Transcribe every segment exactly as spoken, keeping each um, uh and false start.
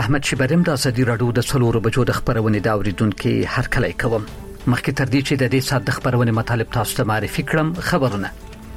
احمد شبرم د ازادي راډیو د څلورو بجو د خبرونې دا اوریدونکو هر کله کوم مخکې تر دې چې د دې سات د خبرونې مطالب تاسو ته معرفي کړم خبرونه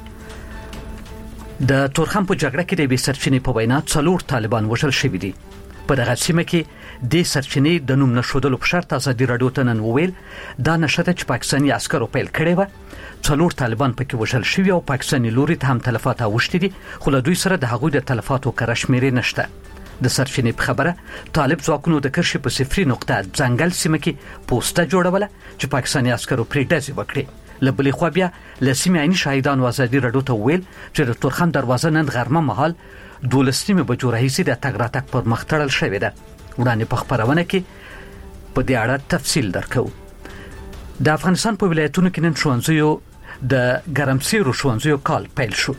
د تورخم په جګړه کې د بي سرچینې په وینا څلور طالبان وژل شوي دي په دغه سیمه کې د سرچینې د نوم نشودلو په شرط ازادي راډیو ته نن وویل دا نشته چې پاکستاني عسکرو پیل کړی و څلور طالبان پکې وژل شوي او پاکستاني لوري ته هم تلفات اوښتي دي خو له دوی سره د هغوی د تلفاتو کرشمیرې نشته د سرچینې په خبره طالب ځواکونو د کرشي په صفري نقطه ځنګل سیمه کې پوسټه جوړوله چې پاکستاني عسکرو پرې ډزې وکړي لبلې خو بیا لسیمه عیني شاهدان ازادي راډیو ته ویل چې د تورخم دروازه نن غرمه مهال دولسنیمه بجو راهیسې د تګ راتګ پر مخ تړل شوې ده وړاندې په خبرونه کې په دې اړه تفصیل درکو د افغانستان په ولایتونو کې نن ښوونځیو د ګرمسیرو ښوونځیو کال پیل شو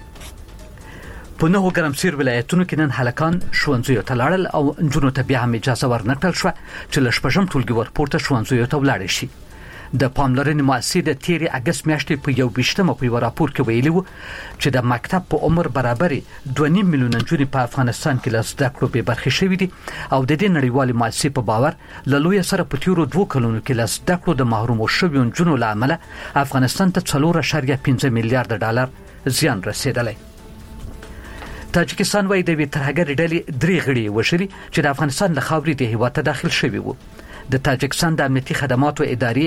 په نهو ګرمسیر ولایتونو کې نن هلکان ښوونځیو ته لاړل او نجونو ته بیا هم اجازه ورنکړل شو چې له شپږم ټولګي ورپورته ښوونځیو ته ولاړ شي د پاملرنې مؤسسې د تیری اگست میاشتې په یو بیشتمه په راپور کې ویلي وو چې د مکتب په عمر برابرې دوه نیم میلیون نجونې په افغانستان کې له زده کړو بې برخې شوې دي او د دې نړیوالې مؤسسې په باور له لوی سره په تیرو دوه کلونو کې له زده کړو د محروم شویو نجونو له امله افغانستان ته څلور اعشاریه پنځه میلیارډ ډالر زیان رسیدلی تاجکستان وايي د وی ترهګر ډلې درې غړي وشري چې د افغانستان له خاورې د هیواد ته داخل شوي وو د تاجکستان د امنیتي خدماتو ادارې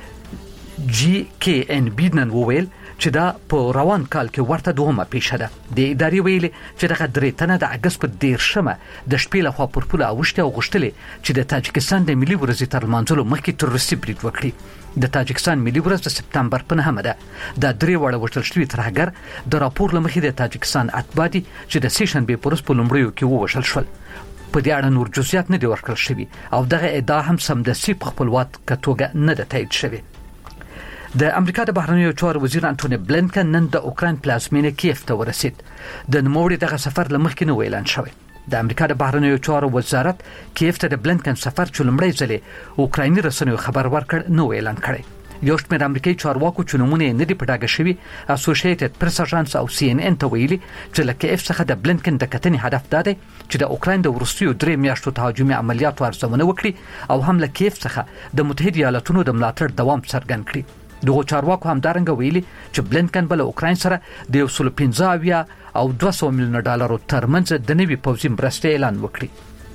جی کی ان بی نن وویل چې دا په روان کال کې ورته دومره پیښه ده د ادارې ویل چې دغه درې تنه د اگست په دیرشمه د شپې له خوا پر پوله اوښته او غشتلې چې د تاجکستان د ملي ورځې تر لمانځلو مخکې تروریستي برید وکړي د تاجکستان ملي ورځ د سپتمبر په نهمه ده د درې وړه وشتل شوي ترهګر د راپور لمخې د تاجکستان اتباعي چې د سیشن به پرس په لومړیو کې ووشل شول په دې اړه نور جزئیات نه دي ورکړل شوي او دغه ادعا هم سمدستي په خپلوات کتوګه نه ده تایید شوی د امریکا د بهرنیو چارو وزیر انټونی بلینکن نن د اوکراین پلازمینه کیف ته ورسید د نوموړي دغه سفر لمخکې نو اعلان شوی د امریکا د بهرنیو چارو وزارت کیف ته د بلینکن سفر چې لومړی ځل اوکرایني رسنیو خبر ورکړ نو اعلان کړی یو شمېر امریکایي چارواکو چې نومونه نه دي پټاګه شوي اسوسییټډ پریس اژانس او سی ان ان ته ویلي چې له کیف څخه د بلینکن د کتنې هدف دا دی چې د اوکراین د وروستیو درې میاشتو تهاجمي عملیاتو ارزونه وکړي او هم له کیف څخه د متحده ایالاتونو د ملاتړ دوام څرګند کړي دغه چارواکو هم دارنګ ویلي چې بلینکن بل اوکراین سره د یو سل پنځه اویا او دوه سوه میلیون ډالرو ترمنځ د نوي پوځي مرستې اعلان وکړي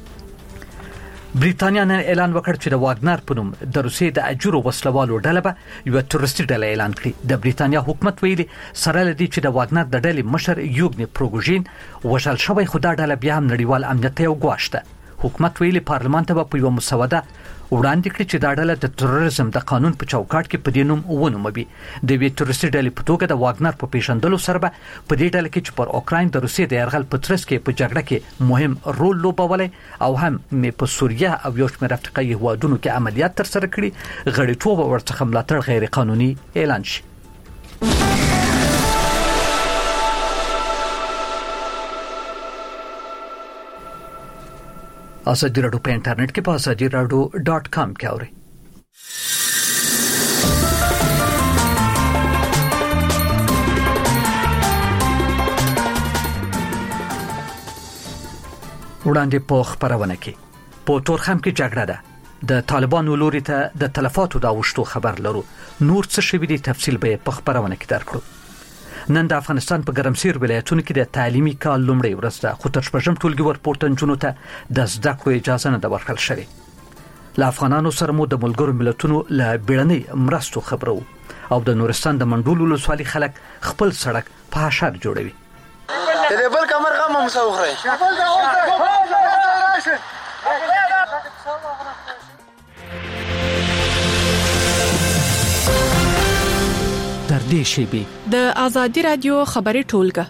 بریتانیا نن اعلان وکړ چې د واګنر په نوم د روسیې د اجورو وسلوالو ډله به یو تروریستي ډله اعلان کړي د بریتانیا حکومت ویلي سره لدی چې د واګنر د ډلې مشر یوګنی پروګوژین وژل شوی خو دا ډله بیا هم نړیوال امنیت ته وګواښته حکومت ویلي پارلمان ته په یو مسوده وړاندې کړی چې دا ډله د تروریزم د قانون په چوکاټ کې په دې نوم ونوموي د وی تروریستي ډلې په توګه د واګنر په پیژندلو سره به په دې ډله کې چې پر اوکراین د روسیې د یرغل په ترڅ کې په جګړه کې مهم رول لوبولی او هم په سوریه او یو شمېر افریقایي هیوادونو کې عملیات ترسره کړي غړیتوب ورڅخه ملاتړ غیر قانوني اعلان شي ازادي راډیو په انټرنیټ کې په ازادي راډیو ډاٹ کام کې اورئ وړاندې په خبرونه کې په تورخم کې جګړه ده د طالبانو لوري ته د تلفاتو دا وشتو خبر لرو نور څه شوی دی تفصیل به په خبرونه کې درکړو نن د افغانستان په ګرمسیر ولایتونو کې د تعلیمي کال لومړی ورځ ده خو تر شپږم ټولګي ورپورته نجونو ته د زده کړو اجازه نه ده ورکړل شوې له افغانانو سره مو د ملګرو ملتونو له بیړنۍ مرستو خبرو او د نورستان د منډول ولسوالۍ خلک خپل سړک په حشر جوړوي د بل کمر غم مسوخره در دې شیبې د ازادي رادیو خبري ټولګه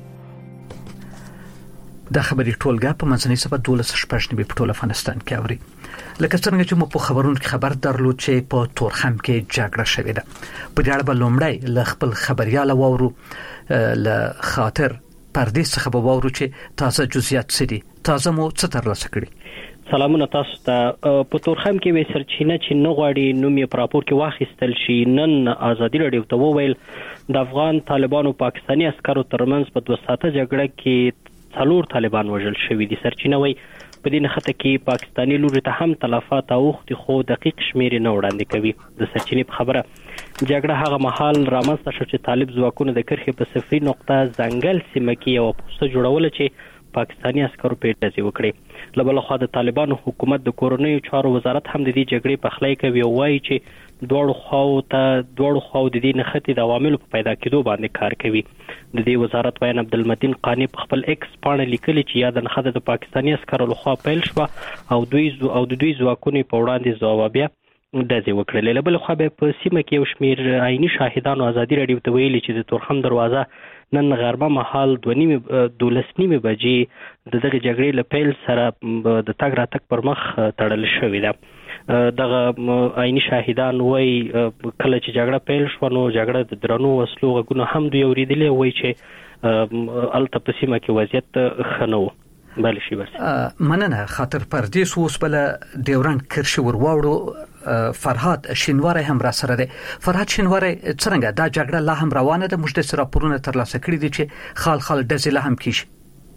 د خبري ټولګه په منځنۍ سبا دولس شپږ نیمه په ټول افغانستان کې اوري لکه څنګه چې مو په خبرونو کې خبر درلود چې په تورخم کې جګړه شوې ده په دې اړه به لومړی ل خپل خبريال وورو ل خاطر پردیس څخه به وورو چې تازه جزئیات سدي تازه مو څه ترلاسه کړي سلامونه تاسو ته په تورخم کې وې سرچینه چې نو غواړي نوم یې پراپور کې واخیستل شي نن ازادي راډیو ته وویل د افغان طالبانو پاکستاني عسکرو ترمنځ په دوه ساعته جګړه کې څلور طالبان وژل شوي دي سرچینه وایي په دې نخته کې پاکستاني لوري ته هم تلفات اوختي خو دقیق شمیر نه وړاندې کوي. د سرچینې په خبره جګړه هغه مهال رامنځته شو چې طالب ځواکونه د کرخې په صفري نقطه ځنګل سیمه کې یو پوسټ جوړول چې پاکستاني عسکرو په ډزې وکړي. له بل خوا د طالبانو حکومت د کورنیو چارو وزارت هم د دې جګړې په خلای کوي او وایي چې دوړو خواو ته دوړو خواو د دې نخښې د عواملو په پیدا کېدو باندې کار کوي. د دې وزارت وایي عبدالمتین قانی په خپل ایکس پاڼه لیکلي چې یا د نخښه د پاکستاني عسکرو لخوا پیل شو او دوی او د دوی ځواکونو په وړاندې ځوابیه ډزې وکړلې. له بل خوا به په سیمه کې یو شمیر عیني شاهدانو ازادي راډیو ته ویلي چې د تورخم دروازه نن غربه مهال دوه نیمې دولس نیمې بجې د دغه جګړې له پیل سره د تګ راتګ پر مخ تړل شوې ده. دغه عیني شاهدان وایي کله چې جګړه پیل شوه نو جګړه د درنو وسلو غږونه هم دوی اورېدلي، وایي چې هلته په سیمه کې وضعیت ښه نه و. بله شي بس مننه. خاطر پردیس اوس بله ډیورنډ کرښې ور واوړو. فرهاد شینواری هم را سره دی. فرهاد شینواری څنګه دا جګړه لا هم روانه ده؟ موږ د راپورونه ترلاسه کړي دي چې خال خال ډزې لا هم کیږي.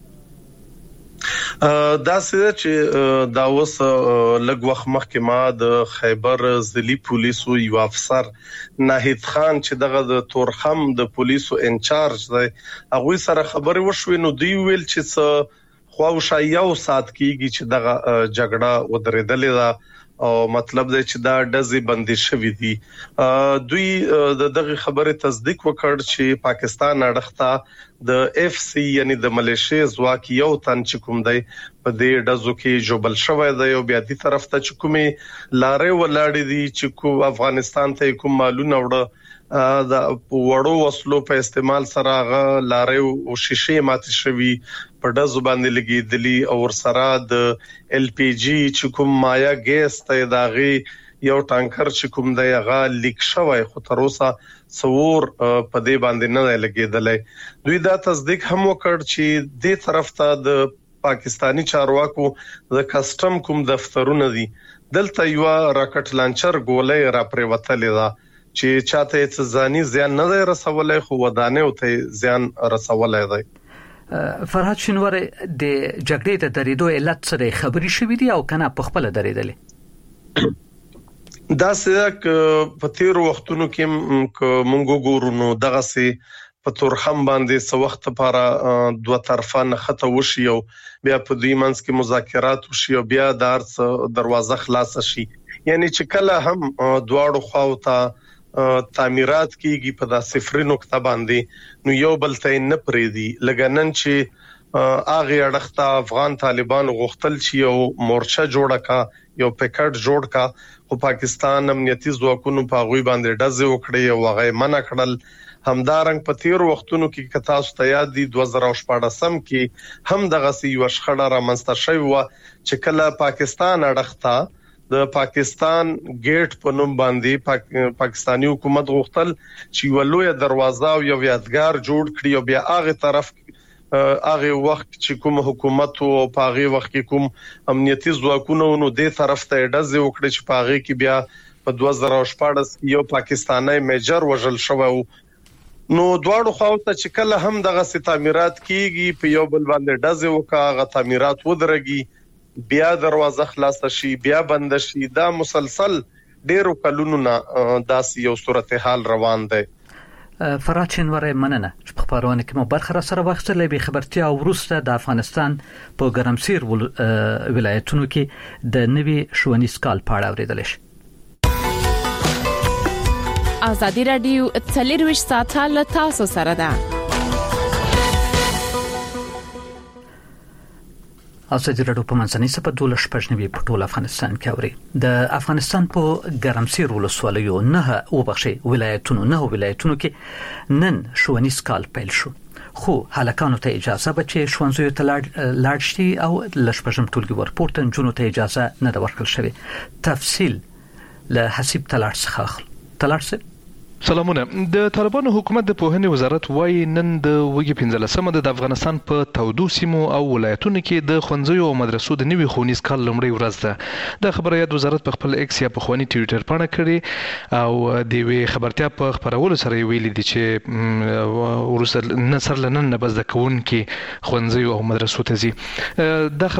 دا څه چې دا اوس لږ وخت مخکې ما د خیبر ضلعي پولیسو یو افسر ناهید خان چې دغه د تورخم د پولیسو انچارج دی هغه سره خبرې وشوې نو دوی ویل چې څه خواوشا یو سات کېږي چې دغه جګړه ودرېدلې ده او مطلب دی چې دا ډزې بندي شوې دي. دوی د دغه خبرې تصدیق وکړ چې پاکستان اړخته د اف سی یعنی د ملیشیا ځواک یو تن چې کوم دی په دې ډزو کې جوبل شوی دی او بیا دې طرف ته چې کومې لارې ولاړې دي چې کو افغانستان ته کوم مالونه وړه د وړو وسلو په استعمال سره غ لارې او شیشې مات شوي په ډزو باندې لګیدلی او سره د ال پی جی چې کوم مایا ګیس ته داغي یو ټانکر چې کوم دی هغه لیک شوی خو تر اوسه څور په دې باندې نه لګیدلې. دوی دا تصدیق هم وکړ چې دې طرف ته د پاکستانی چارواکو د کسٹم کوم دفترونه دي دلته یو راکټ لانچر ګولې را پریوتلې ده چې چاته څه ځاني زیان نه رسولای خو ودانه او ته زیان رسولای دی. فرهاد شینواری د جګړې د درېدو علت سره خبري شوې دي او کنه په خپل درېدلې؟ دا څه په تیر وختونو کې مونږ ګورو نو دغه سي په تورخم باندې څو وخت لپاره دوه طرفه نخته وشي او بیا په دوی منځ کې مذاکرات وشي او بیا د ارڅ دروازه خلاص شي. یعنی چې کله هم دواړو خواو ته تعمیرات کیږي په دا صفري نقطه باندې نو یو بل ته نه پریدي. لګنن چې اغه اړخته افغان طالبان غوښتل چې یو مورچه جوړه کا یو پکټ جوړ کا خو پاکستان امنیتي ځواکونو په غوي باندې ډزې وکړي او هغه منع کړل. همدارنګ په تیر وختونو کې کتا ستیا دي دوه زره شپږم کې هم دغه سی یو شخړه را منځته شوی و چې کله پاکستان اړخته د پاکستان گیټ په نوم باندې پاک پاکستانی حکومت غوښتل چې ولوی دروازه او یو یادګار جوړ کړي او بیا هغه طرف هغه وخت چې کوم حکومت او پاغي وخت کې کوم امنیتي ځواکونه نو دې طرف ته ډزې وکړي چې پاغي کې بیا په دوه زره شپږ یو پاکستانی میجر وژل شو. نو دواړو خواو ته چې کله هم دغه تعمیرات کیږي په یو بل باندې ډزې وکړه تعمیرات ودرېږي بیا دروازه خلاص شي بیا بند شي. دا مسلسل ډیرو کلونو نه داسې یو صورتحال روان دی. فرهاد شینواری مننه چې په خبرونه کې مو برخه را سره واخیستلې. به خبرتیا وروسته د افغانستان په ګرمسیر ولایتونو کې د نوي ښوونیز کال په اړه اوریدل شي. ازادي راډیو څلرویشت ساعته له تاسو سره ده. ازادي راډیو په منځنۍ سپه دولس شپږنوي په ټول افغانستان کې اوري. د افغانستان په ګرمسیر ولسوالیو نه وبخښي ولایتونو نه ولایتونو کې نن ښوونیز کال پیل شو خو هلکانو ته اجازه به چې ښوونځیو ته لاړ شي او له شپږم ټولګي ورپورته نجونو ته اجازه نه ده ورکړل شوې. تفصیل له حسیب تلاړ څخه اخلو. تلاړ څه سلامونه. د طالبانو حکومت د پوهنې وزارت وايي نن د وګي پنځلسمه د افغانستان په تودو سیمو او ولایتونو کې د ښوونځیو او مدرسو د نوي ښوونیز کال لومړۍ ورځ ده. د خبره یاد وزارت په خپل ایکس یا په خواني ټویټر باندې کړی او د وی خبرتیا په خبرولو سره ویلي دي چې ورسره نصر لنن نه بس د کون کې ښوونځیو او مدرسو ته ځي. د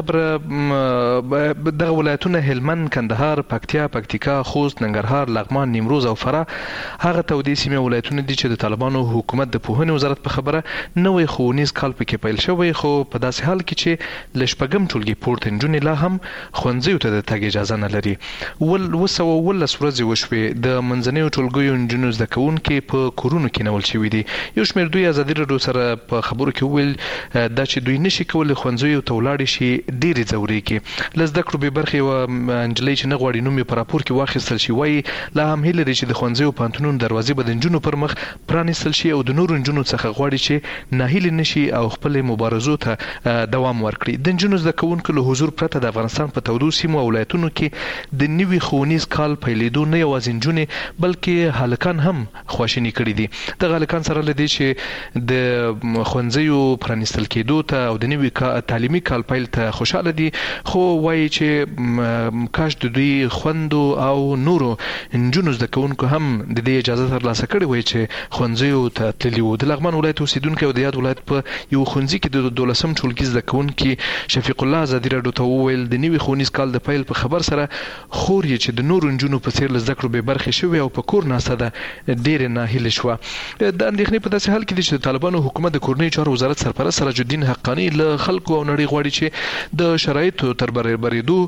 خبره د ولایتونو هلمند، کندهار، پکتیا، پکتیکا، خوست، ننګرهار، لغمان، نیمروز او فراه هغه تودې سیمې ولایتونه دي چې د طالبانو حکومت د پوهنې وزارت په خبره نوې ښوونیز کال پکې پیل شوی، خو په داسې حال کې چې له شپږم ټولګي پورته نجونې لا هم ښوونځیو ته د تګ اجازه نه لري. ول اوه سوه اوولس ورځې وشوې د منځنیو ټولګیو نجونو زده کوونکي په کورونو کې نیول شوي دي. یو شمېر دوی ازادي راډیو سره په خبرو کې وویل دا چې دوی نشي کولی ښوونځیو ته ولاړې شي ډېرې ځورېږي. له زده کړو بې برخې یوه نجلۍ چې نه غواړي نوم یې په راپور کې واخیستل شي وایي لا هم هیله لري چې د ښوونځیو پوهنتونونو دروازې به د نجونو پر مخ پرانیستل شي او د نورو نجونو څخه غواړي چې ناهیلې نشي او خپل مبارزو ته دوام ورکړي. د نجونو زده کوونکو له حضور پرته د افغانستان په تودو سیمو او ولایتونو کې د نوي ښوونیز کال پیلېدو نه یوازې نجونې بلکې هلکان هم خواشیني کړي دي. دغه هلکان سره له دې چې د ښوونځیو پرانیستل کېدو ته او د نوي تعلیمي کال پیل ته خوشحاله دي، خو وایي چې کاش د دوی خویندو او نورو نجونو زده کوونکو هم د دې اجازه ترلاسه کړې وای چې ښوونځیو ته تللي وو. د لغمان ولایت اوسیدونکی او د یاد ولایت په یو ښوونځي کې د دولسم ټولګي زده کوونکي شفیق الله ازادي راډیو ته وویل د نوي ښوونیز کال د پیل په خبر سره خور یې چې د نورو نجونو په څېر له زده کړو بې برخې شوې او په کور ناسته ده ډېرې ناهیلې شوه. د اندېښنې په داسې حال کې دي چې د طالبانو حکومت د کورنیو چارو وزارت سرپرست سراج الدین حقاني له خلکو او نړۍ غواړي چې د شرایطو تر برابرېدو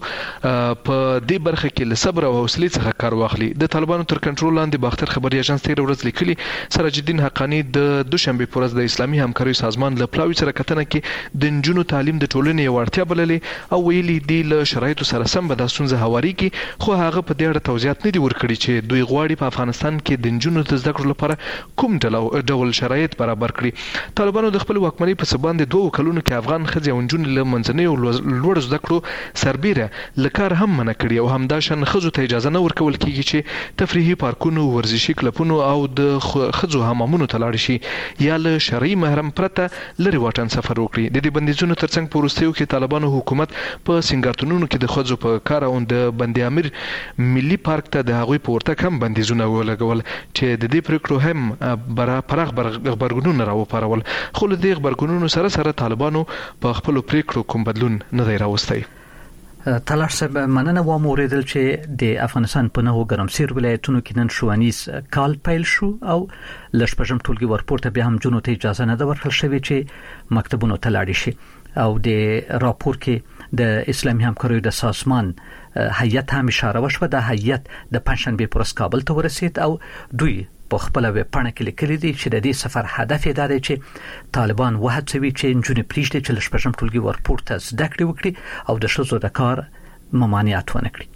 په دې برخه کې له صبر او حوصلې څخه کار واخلي. د طالبانو تر کنټرول لاندې باختر خبري اژانس تېره ورځ لیکلي سراج الدین حقاني د دوشنبې په ورځ د اسلامي همکاریو سازمان له پلاوي سره کتنه کې د نجونو تعلیم د ټولنې یوه اړتیا بللې او ویلي دي له شرایطو سره سم به دا ستونزه هوارېږي، خو هغه په دې اړه توضیحات نه دي ورکړي چې دوی غواړي په افغانستان کې د نجونو د زده کړو لپاره کوم ډول شرایط برابر کړي. طالبانو د خپل واکمنۍ په څه باندې دوه کلونو کې افغان ښځې او نجونې له منځنیو لوړو زده کړو سربیره له کار هم منع کړي او همداشان ښځو ته اجازه نه ورکول کېږي چې تفریحي پارکونو، ورزشي کلبونو او د ښځو حمامونو ته لاړ شي یا له شرعي محرم پرته لرې واټن سفر وکړي. د دې بندیزونو ترڅنګ په وروستیو کې طالبانو حکومت په سنګارتونونو کې د ښځو په کار او د بند امیر ملي پارک ته د هغوی په ورتګ هم بندیزونه ولګول چې د دې پرېکړو هم پراخ غبرګونونه راوپارول، خو له دې غبرګونونو سره سره طالبانو په خپلو پرېکړو کوم بدلون نه دی راوستی. تلار صاحب مننه و موریدل چې د افغانستان په نهو ګرمسیر ولایتونو کې نن ښوونیز کال پیل شو او له شپږم ټولګي ورپورته بیا هم جنونو ته اجازه نه ده ورکړل شوې چې مکتبونو ته لاړې شي او د راپور کې د اسلامي همکاریو د سازمان هیئت هم اشاره وشوه. د هیئت د پنجشنبې پر ورځ کابل ته ورسید او دوی په خپل ویبپاڼه کې لیکلي دي چې د دې سفر هدف یې دا دی چې طالبان وهڅوي چې نجونې پرېږدي چې له شپږم ټولګي ورپورته زده کړې وکړي او د ښځو د کار ممانعت ونه کړي.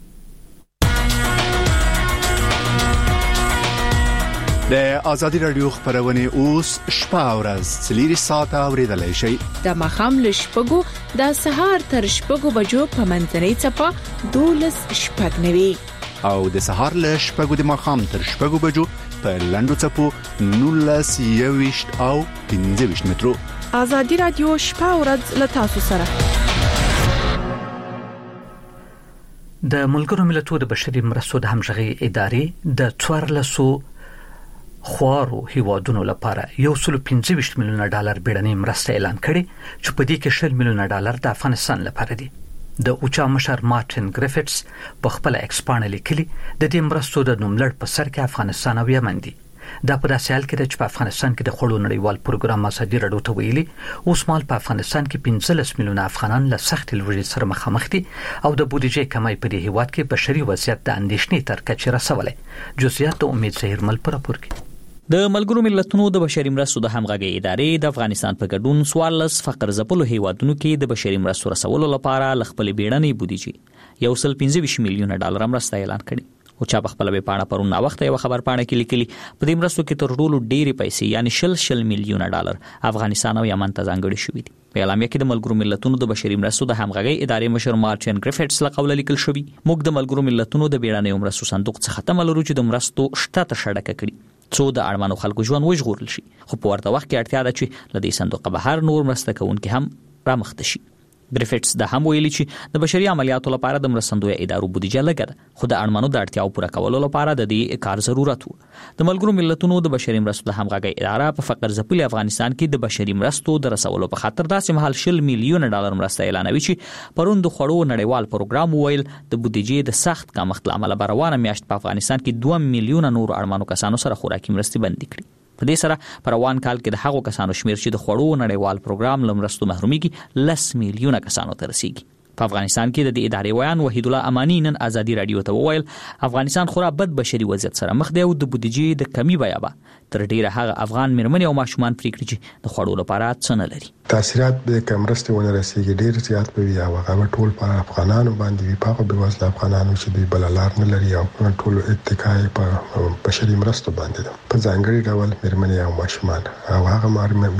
د ازادي رادیو خبرونه اوس شپه او ورځ څلور ساعته اوریدلای شئ. د مخام له شپږو د سهار تر شپږو بجو په منځنۍ څپه دولس شپږ نوي او د سهار له شپږو د مخام تر شپږو بجو په لندو څپو نولس یويشت او پنځه ویشت مترو. ازادي رادیو شپه او ورځ له تاسو سره. د ملګرو ملتونو د بشري مرستو د همغږي ادارې د څوارلسو خوارو هیوادونو لپاره یو سل پنځه ویشت میلیونه ډالر بیړنۍ مرسته اعلان کړي چې په دې کې شل میلیونه ډالر د افغانستان لپاره دي. د اوچا مشر مارټین ګریفټس په خپل ایکس باندې لیکلي د دې مرستو د نوملړ په سر کې افغانستان او یمن دي. دا په داسې حال کې چې په افغانستان کې د خوړو نړیوال پروګرام ازادي راډیو ته ویلي اوس مال په افغانستان کې پنځلس میلیونه افغانان له سخت لوږې سره مخامخ دي او د بودیجې کمای په دې هیواد کې بشري وضعیت د اندېښنې تر کچې رسولی. جزئیات د امید زهیرمل په راپور کې. د ملګرو ملتونو د بشري مرستو د همغږي ادارې د افغانستان په ګډون څوارلس فقر ځپلو هیوادونو کې د بشري مرستو رسولو لپاره ل خپل بیړنۍ بودیجې یو سل پنځه ویشت میلیونه ډالر مرسته اعلان کړې. او چا په خپل ویبپاڼه پرون نا وخت یو خبر پاڼه کې لیکلي په دې مرستو کې تر ټولو ډېری پیسې یعنی شل شل میلیونه ډالر افغانستان او یمن ته ځانګړي شوې دي. په اعلامیه کې د ملګرو ملتونو د بشري مرستو د همغږي ادارې مشر مارټین ګریفټس له قوله لیکل شوی موږ د ملګرو ملتونو د بیړنیو مرستو صندوق څخه تمه لرو چې د مرستو شته تشړک کړي څو د اړمنو خلکو ژوند وژغورل شي، خو په ورته وخت کې اړتیا ده چې له دې صندوق بهر نور مرسته کوونکي هم رامخته شي. ګریفټس د هم ویلي چې د بشري عملیاتو لپاره د مرستندوی ادارو بودیجه لګه ده، خو د اړمنو د اړتیاو پوره کولو لپاره د دې کار ضرورت وو. د ملګرو ملتونو د بشري مرستو د همغږي اداره په فقر ځپلي افغانستان کې د بشري مرستو د رسولو په خاطر داسې مهال شل میلیونه ډالر مرسته اعلانوي چې پرون د خوړو نړیوال پروګرام ویل د بودیجې د سخت کمښت له امله روانه میاشت په افغانستان کې دوه میلیونه نور اړمنو کسانو سره خوراکي مرستې بندي کړې. په دې سره په روان کال کې د هغو کسانو شمیر چې د خوړو نړیوال پروګرام له مرستو محرومیږي لس میلیونه کسانو ته رسیږي. په افغانستان کې د دې ادارې ویان وحید الله امانی نن ازادي رادیو ته وویل افغانستان خورا بد بشري وضعیت سره مخ دی او د بودیجې د کمی بیه به تر ډیره هغه افغان میرمنې او ماشومان پریکړي چې د خوړو لپاره څه نه لري. تاثیرات به کمرسته ونه رسیږي ډیر زیات به وي او هغه ټول پر افغانانو باندې وي، په بېوزله افغانانو چې دوی بل لار نه لري او ټول اتکای په بشري مرستو باندې ده، په ځانګړي ډول میرمنې او ماشومان او هغه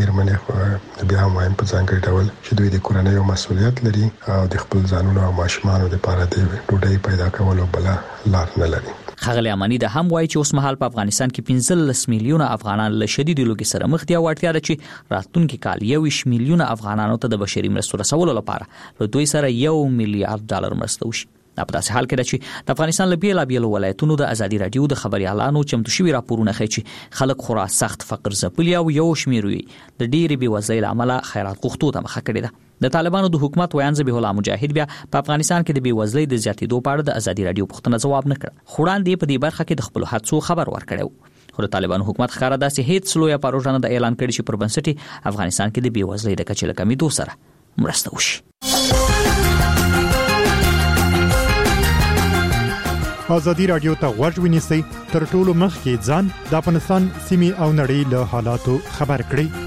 میرمنې بیا هم وایم په ځانګړي ډول چې دوی د کورنۍ مسؤلیت لري او د خپل ځانونو او ماشومانو لپاره د ډوډۍ پیدا کولو بل لار نه لري. خغلی امانی د هم وایي چې اوس مهال په افغانستان کې پنځلس میلیونه افغانان له شدید لوږې سره مخ دي او اړتیا ده چې راتلونکي کال یوویشت میلیونه افغانانو ته د بشري مرستو رسولو لپاره له دوی سره یو میلیارډ ډالر مرسته وشي. دا په داسې حال کې ده چې د افغانستان له بیلابیلو ولایتونو د ازادي رادیو د خبريالانو چمتو شوي راپورونه ښیي چې خلک خورا سخت فقر ځپلي او یو شمېر یې د ډېرې بېوزلۍ له امله خیرات غوښتو ته مخه کړې ده. د طالبانو د حکومت ویان ذبیح الله مجاهد بیا په افغانستان کې د بېوزلۍ د زیاتېدو په اړه د ازادي رادیو پوښتنه ځواب نه کړ، خو وړاندې په دې برخه کې د خپلو هڅو خبر ورکړی و. خو د طالبانو حکومت ښکاره داسې هیڅ لویه پروژه نه ده اعلان کړې چې پر بنسټ یې افغانستان کې د بېوزلۍ د کچې له کمېدو سره مرسته وشي. ازادي رادیو ته غوږ ونیسئ، تر ټولو مخکې ځان د افغانستان سیمې او نړۍ له حالاتو خبر کړئ.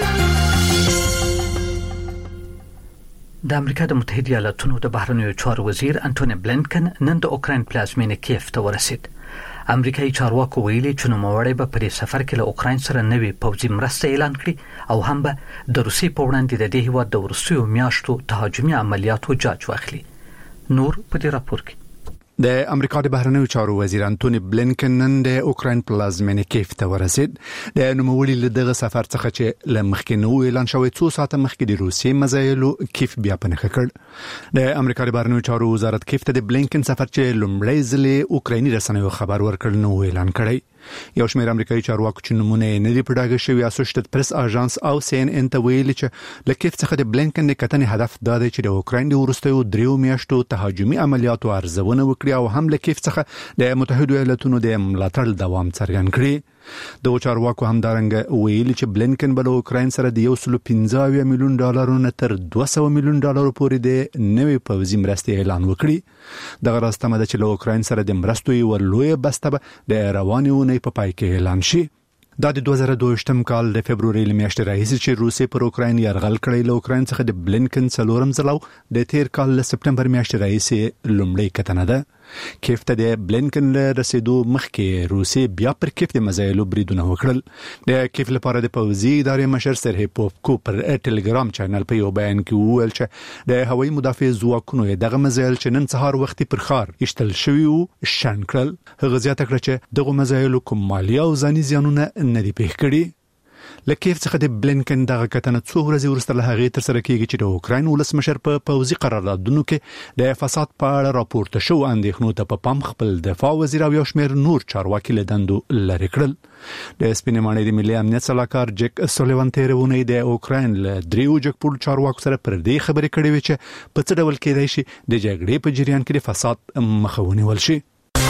د امریکا د متحده ایالاتونو د بهرنیو چارو وزیر انټونی بلینکن نن د اوکراین پلازمینه کیف ته ورسید. امریکایي چارواکو ویلي چې نوموړی به په دې سفر کې له اوکراین سره نوې پوځي مرسته اعلان کړي او هم به د روسیې په وړاندې د دې هیواد د وروستیو میاشتو تهاجمي عملیاتو جاج واخلي. نور په دې راپور کې د امریکا د بهرنیو چارو وزیر انټونی بلینکن نن د اوکراین پلازمینه کیف ته ورسید. د نوموړي له دغه سفر څخه چې ل مخکې نو اعلان شوی څو ساعته مخکې د روسیې مزایلو کیف بیا پنهخه کړ. د امریکا د بهرنیو چارو وزارت کیف ته د بلینکن سفر چې لومړی ځل اوکرایني رسنیو خبر ورکړ نو اعلان کړی. یو شمېر امریکایي چارواکو چې نمونه نه دی په ډاګه شوی اسوسییټډ پریس اژانس او سی ان ان ته ویلي چې ل کیف څخه د بلینکن د کتنې هدف دا دی چې د اوکراین د وروستیو دریو میاشتو تهاجمي عملیاتو ارزونه وکړي او هم ل کیف څخه د متحده ایالاتونو د ملاتړ دوام څرګند کړي. د چارواکو همدارنګه ویلي چې بلینکن بل اوکراین سره د یو سل پنځه میلیون ډالرونو تر دوه سوه میلیون ډالر پورې د نوې پوځي مرستې اعلان وکړي. دغه راستمه ده چې له اوکراین سره د مرستو یو لوی بسته د رواني اونۍ په پای کې اعلان شي. دا د دوه زره دوه کال د فبرवरी میاشتې راهیسې چې روسیې پر اوکراین یرغل کړی له اوکراین څخه د بلینکن څلورم ځل د تیر کال له سپټمبر میاشتې راهیسې لومړی کتنه ده. کیف ته د بلینکن له رسیدو مخکې روسیې بیا پر کیف د مزایلو بریدونه وکړل. د کیف لپاره د پوځي ادارې مشر سرهی پوفکو پر ټلګرام چینل په یو بیان کې وویل چې د هوایي مدافع ځواکونو دغه مزایل چې نن سهار وختي پر ښار ایستل شوي وو شنډ کړل. هغه زیاته کړه چې دغه مزایلو کوم مالي او ځاني زیانونه نه دي پېښ کړي. له کیف څخه د بلینکن دغه کتنه څو ورځې وروسته له هغې تر سره کېږي چې د اوکراین ولسمشر په پوځي قراردادونو کې د فساد په اړه راپورته شو اندېښنو ته په پام خپل دفاع وزیر او یو شمېر نور چارواکي له دندو لرې کړل. د سپینې ماڼۍ د ملي امنیت سلاکار جک سولیوان تېره اونۍ د اوکراین له دریو جګپوړو چارواکو سره پر دې خبرې کړې وې چې په څه ډول کېدای شي د جګړې په جریان کې د فساد مخه ونیول شي.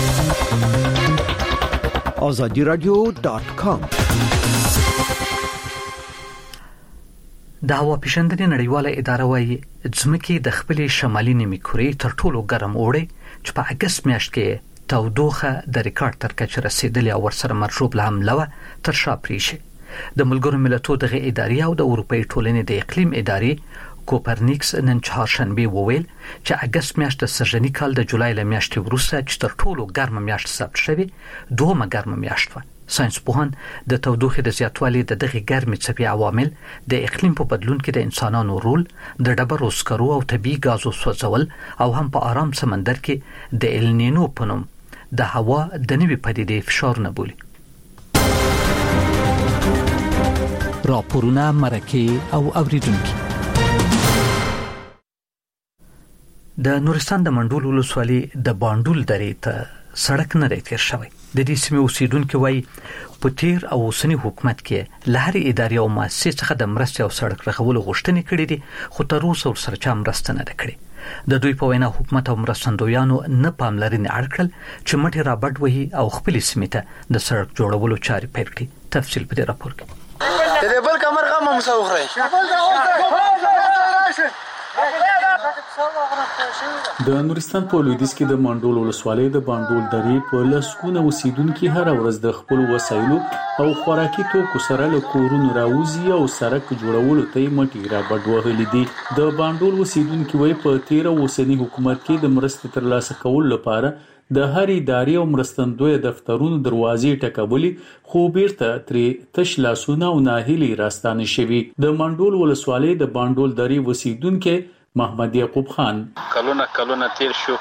آزادی رادیو ډاټ کام د هوا پیژندنې نړیواله اداره وايي ځمکې د خپلې شمالي نیمې کورې تر ټولو ګرم اوړی چې په اګست میاشت کې تودوخه د ریکارډ تر کچې رسیدلې او ورسره مرشوب له حمله وه تر شا پرې شي. د ملګرو ملتونو دغه ادارې او د اروپایي ټولنې د اقلیم ادارې کوپرنیکس نن چهارشنبه وویل چې اگست میاشت د سرجنی کال د جولای له میاشتې وروسته چې تر ټولو ګرمه میاشت ثبت شوه دوهمه ګرمه میاشت و. ساينس پوهان د تودوخې د زیاتوالي د دغه ګرمي څپې عوامل د اقلیم په بدلون کې د انسانانو رول، د ډبرو سکرو او طبيعي غازو سوځول او هم په آرام سمندر کې د النینو په نوم د هوا د نوي پدیدې فشارونه بولي. راپورونه مرکه او اوریدونکو. د نورستان د منډول ولسوالۍ د باندول درې ته سړک نه تیر شوی. د دې سیمې اوسیدونکو وايي په تیر او اوسنی حکومت کې لهري ادارې او مؤسسې څخه د مرستې او سړک رغولو غوښتنې کړې دي، خو تر اوسه ورسره چا مرسته نه ده کړې. د دوی په وینا حکومت او مرستندویانو نه پاملرنه اړ کړل چې مټي را بډ وهي او خپل سیمې ته د سړک جوړولو چارې پیل کړي. تفصیل په دې راپور کې. د بل کمر غم مسوخره د نورستان په لویدیځ کې د منډول ولسوالۍ د باندول درې په لسګونه اوسیدونکو هر ورځ د خپل وسایلو او خوراکي توکو سره له کورونو راوځي او سړک جوړولو ته مټي را بډ وهلي دي. د باندول اوسیدونکو وايي په تیر اوسنی حکومت کې د مرستې ترلاسه کولو لپاره د هر ادارې او مرستندوی دفترونو دروازې ټکولې، خو بیرته ترې تش لاسونه او ناهیلي راستانه شوي. د منډول ولسوالۍ د باندول درې اوسیدونکو محمد یعقوب خان: کلونه کلونه تیر شو،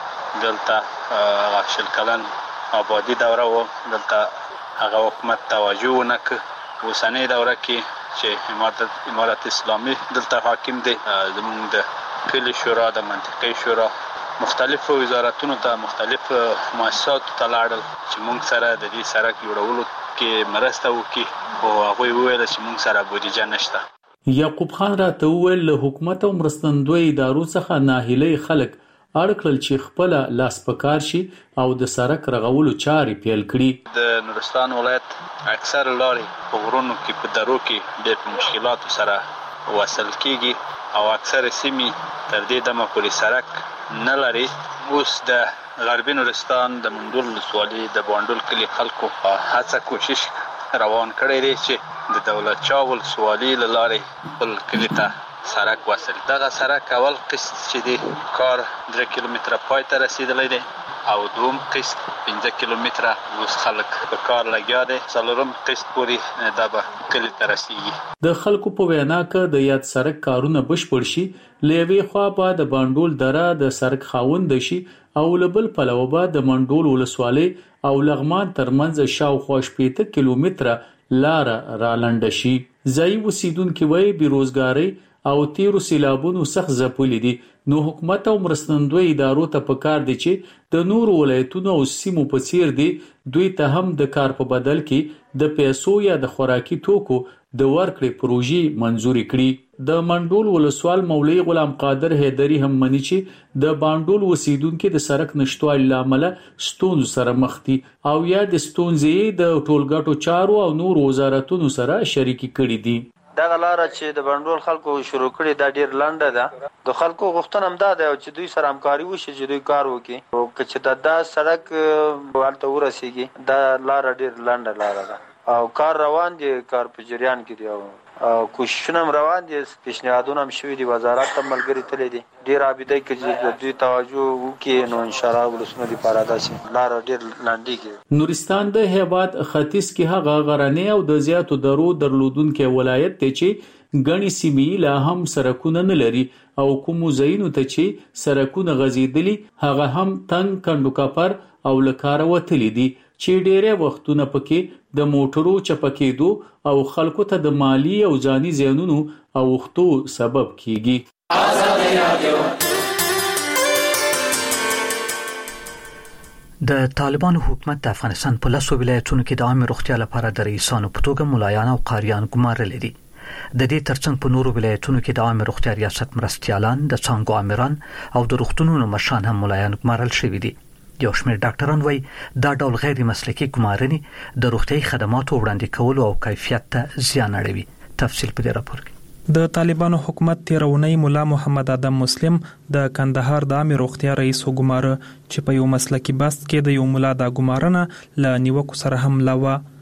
دلته غشل کلن آبادی دوره و، دلته هغه حکومت توجه ونه کړ. اوسنۍ دوره کې چې امارت امارت اسلامي دلته حاکم دی، زموږ د کلي شورا د منطقې شورا مختلفو وزارتونو ته مختلف مؤسساتو ته لاړل چې موږ سره د دې سړک جوړولو کې مرسته وکړي، او هغه ویل چې موږ سره بودیجه نشته. یعقوب خان راته وویل له حکومت او مرستندوی ادارو څخه ناهیلي خلک اړ کړل چې خپل لاس پکار شي او د سړک رغولو چارې پیل کړي. د نورستان ولایت اکثر لارې په غرونو کې په درو کې د مشکلاتو سره وصل کیږي او اکثر سیمې تر دې دمه پورې سړک نه لري. اوس د غربي نورستان د منډول ولسوالۍ د باندول کلي خلکو هڅه کوشش روان کړی دی چې د دولت شاه ولسوالۍ له لارې خپل کلي ته سړک وصل. دغه سړک اول قسط چې دی کار درې کیلومتره پای ته رسیدلی دی او دوم قسط پنځه کیلومتره اوس خلک په کار لګیا دي، څلورم قسط پورې دا به کلي ته رسیږي. د خلکو په وینا کې د یاد سړک کارونه بشپړ شي، لوي خوا به د باندول دره د سړک خاوند شي او لبل پلوه به د منډول ولسوالۍ او لغمان ترمنځ شاوخوا شپږ کیلومتره لار را لنډ شي. ځای اوسیدونکو وايي بیروزګاری او تیرو سیلابونو سخت ځپلي دي، نو حکومت او مرستندوی ادارو ته پکار دي چې د نور ولایتونو او سیمو په څیر دي دوی ته هم د کار په بدل کې د پیسو یا د خوراکي توکو د ورکړې پروژې منزوري کړي. د منډول ولسوال مولوی غلام قادر حیدری هم مني چې د باندول اوسیدونکو د سړک نشټوالي لامل ستونزو سره مخ دي او یا د ستونزې د ټولګټو چارو او نور وزارتونو سره شریکي کړي دي. دغه لار چې د باندول خلکو شروع کړي دا ډیر لنډه ده. د خلکو غوښتنه هم ده چې دوی سره همکاري وشي چې دوی کار وکړي او چې دا د سړک ورته ورسیږي. دا لار ډیر لنډه لار ده او کار روان دي، کار په جریان کې دی او کوششونه هم روان دي، پیشنهادونه هم شوي دي، وزارت ته ملګری تللی دي. ډیر عابده کې چې دوی توجه وکړي نو ان شاء الله ولسمه لپاره داسې لار ډیر لاندې. نورستان د هیواد ختیځ کې هغه غرنی او د زیاتو درو درلودونکو ولایت ته چې غني سیمې لا هم سرکونه نه لري او کوم ځایونو ته چې سرکونه غزیدلي هغه هم تنگ کندو کپر او لکاره وتلي دي چې ډیره وختونه پکې د موټرو چپکېدو او خلکو ته د مالی او ځاني زیانونو او وختو سبب کیږي. د طالبانو حکومت د افغانستان په لاسو ولایتونو کې د عامه روغتیا لپاره د رئیسانو په توګه ملایان او قاریان ګمارل دي. د دې ترڅنګ په نورو ولایتونو کې د عامه روغتیا ریاست مرستيالان، د څنګه امران او د روغتونونو مشران هم ملایان ګمارل شوي دي. یو شمېر ډاکټران وايي دا ډول غیر مسلکي ګمارنې د روغتيایي خدماتو وړاندې کولو او کیفیت ته زیان اړوي. تفصیل په دې راپور کې. د طالبانو حکومت تیرونی مولا محمد ادم مسلم د کندهار د عامه روغتیا رئیس وګماره چې په یو مسلکي بست کې د یو مولا د ګمارنه ل نیوکو سره هم لاوه.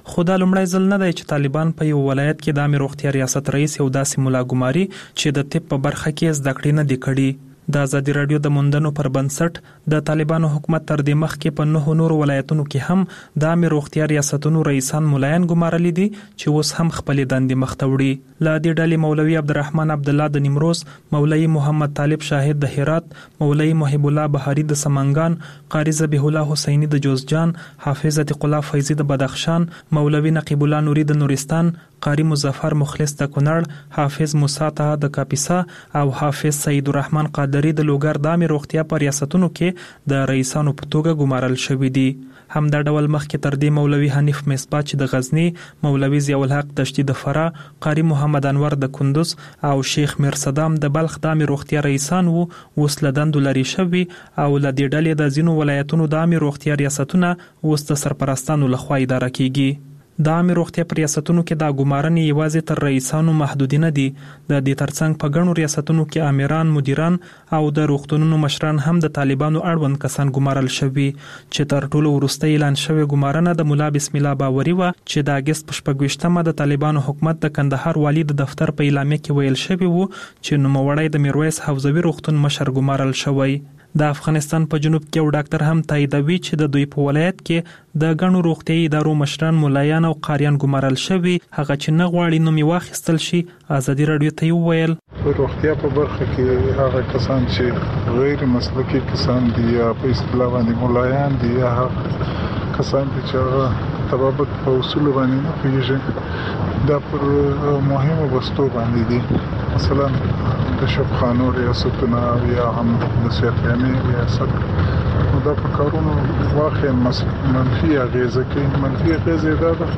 خو دا لومړی ځل نه دی چې طالبان په یو ولایت کې د عامه روغتیا ریاست رئیس یو داسې ملا ګماري چې د طب په برخه کې زده کړې نه دي کړي. د ازادي رادیو د موندنو پر بنسټ د طالبانو حکومت تر دې مخکې په نهو نورو ولایتونو کې هم د عامه روغتیا ریاستونو رئیسان ملایان ګمارلي دي چې اوس هم خپل دندې مخ ته وړي. له دې ډلې مولوي عبدالرحمن عبدالله د نیمروز، مولوي محمد طالب شاهد د هرات، مولوي محب الله بهاري د سمنګان، قاری ذبیح الله حسینی د جوزجان، حافظ عتیق الله فیضی د بدخشان، مولوي نقیب الله نوري د نورستان، قاری مظفر مخلص د کونړ، حافظ موسی طه د کاپیسا او حافظ سید الرحمن قادری د لوګر د عامه روغتیا په ریاستونو کې د رئیسانو په توګه ګمارل شوي دي. همدا ډول مخکې تر دې مولوي حنیف مصباح چې د غزنی، مولوي ضیاء الحق دشتي د فراه، قاری محمد انور د کندوز او شیخ میر صدام د بلخ د عامه روغتیا رئیسان وو، اوس له دندو لرې شوي او له دې ډلې د ځینو ولایتونو د عامه روغتیا ریاستونه اوس د سرپرستانو لخوا اداره کیږي. د عامه روغتیا په ریاستونو کې دا ګمارنې یوازې تر رئیسانو محدود نه دي. د دې ترڅنګ په ګڼو ریاستونو کې امیران، مدیران او د روغتونونو مشران هم د طالبانو اړوند کسان ګمارل شوي چې تر ټولو وروسته اعلان شوی ګمارنه د مولا بسم الله باوري و چې د اگست په شپږویشتمه د طالبانو حکومت د کندهار والی د دفتر په اعلامیه کې ویل شوی وو چې نوموړی د میرویس حوزوي روغتون مشر ګمارل شوی. د افغانستان په جنوب کې یو ډاکټر هم تاییدوي چې د دوی په ولایت کې د غنو روغتيایي ادارو مشران، ملایان او قاریان ګمارل شوي. هغه چې نه غواړي نوم یې واخیستل شي، ازادي رادیو ته وویل په روغتیا په برخه کې هغه کسان چې غیر مسلکي کسان دي یا په اصطلاح باندې ملایان دي یا کسان دي چې هغه طبابت په اصول باندې نه پیژني، دا پر مهمه بستو باندې دي. مثلا د شفخانو ریاستونه یا هم د سیاحتي ریاست دا په کارونو واقعا منفي اغیزه کوي. منفي اغیزه دا ده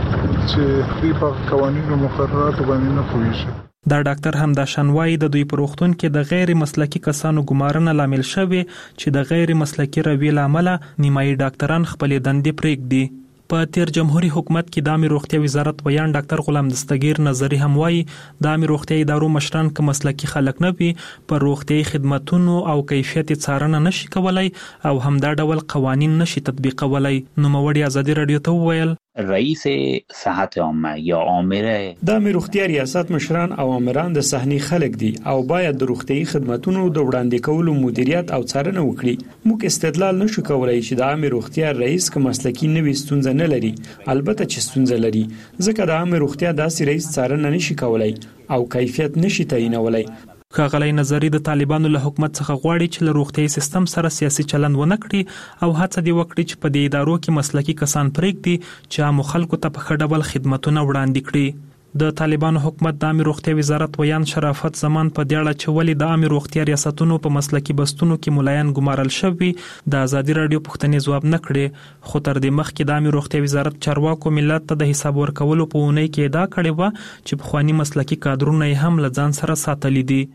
چې دوی په قوانینو مقرراتو باندې نه پوهیږي. دا ډاکټر هم دا شنوای د دوی په روغتون کې د غیر مسلکي کسانو ګمارنه لامل شوی چې د غیر مسلکي رویې لامل نیمایي ډاکټران خپل دندې پرېږدي. په تیر جمهوریت حکومت کې د عامه روغتیا وزارت ویان ډاکټر غلام دستگیر نظری هم وایي د عامه روغتیا ادارو مشران که مسلکي خلک نه وي پر روغتیايي خدماتو او کیفیت څارنه نشي کولای او همدا ډول قوانین نشي تطبیقولای. نو موړي ازادي رادیو ته وویل رئیس صحت عامه یا آمر د عامه روغتیا ریاست مشران او آمران د صحنی خلک دي او باید د روغتیايي خدماتو د وړاندې کولو مدیریت او څارنه وکړي. موږ استدلال نشو کولای چې د عامه روغتیا رئیس که مسلکي نه وي ستونزه نه لري. البته چې ستونزه لري ځکه د عامه روغتیا داسې رئیس څارنه نشي کولای او کیفیت نشي تعیینولای. ښاغلی نظری د طالبانو له حکومت څخه غواړي چې له روغتیايي سیستم سره سیاسي چلند ونه کړي او هڅه دی وکړي چې په دې ادارو کې مسلکي کسان پرېږدي چې عامو خلکو ته په ښه ډول خدمتونه وړاندې کړي. د طالبانو حکومت د عامه روغتیا وزارت ویان شرافت زمان په دې اړه چې ولې د عامه روغتیا ریاستونو په مسلکي بستونو کې ملایان ګمارل شوي د ازادي رادیو پوښتنې ځواب نه کړي. خو تر دې مخکې د عامه روغتیا وزارت چارواکو ملت ته د حساب ورکولو په اونۍ کې ادعا کړې و چې پخواني مسلکي کادرونه یې هم له ځان سره ساتلي دي.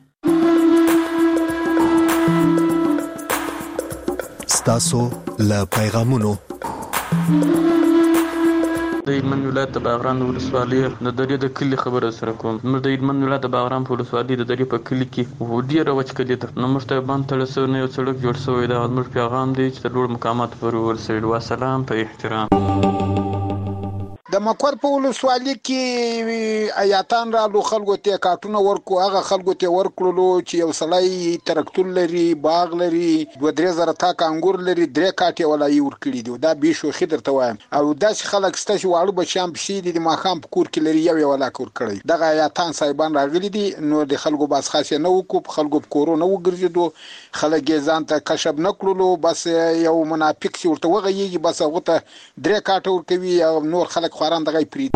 ستاسو له پیغامونو د هلمند ولایت د باغران ولسوالۍ د درې د کلي خبره سره کوم. موږ د هلمند ولایت د باغران په ولسوالۍ د درې په کلي کې ډېره وچکالي ده. نو موږ ته باندې تړل شوی نه یو سړک جوړ شوی دا زموږ پیغام دی چې د لوړ مقاماتو پورې ورسوي. وسلام په احترام. د مکور په ولسوالۍ کې آیاتان رالو خلکو ته کارتونه ورکو. هغه خلکو ته ورکړلو چې یو سړی ترکتور لري، باغ لري، دوه درې زره تاک انګور لري، درې کاټې ولایي ورکړي دي. دا به شو خدر ته وایم او داسې خلک سته چې واړه بچیان پسې دي د ماښام په کور کې لري یو یو ولاک ورکړي. دغه آیاتان صاحبان راغلي دي. نو د خلکو باس خاصه نه وکړو، خلکو په کورو نه وګرځېدو، خلک یې ځان ته کشف نه کړلو. بس یو منافق چې ورته وغږېږي بس هغه ته درې کاټه ورکوي او نور خلک خواران دغه پرید.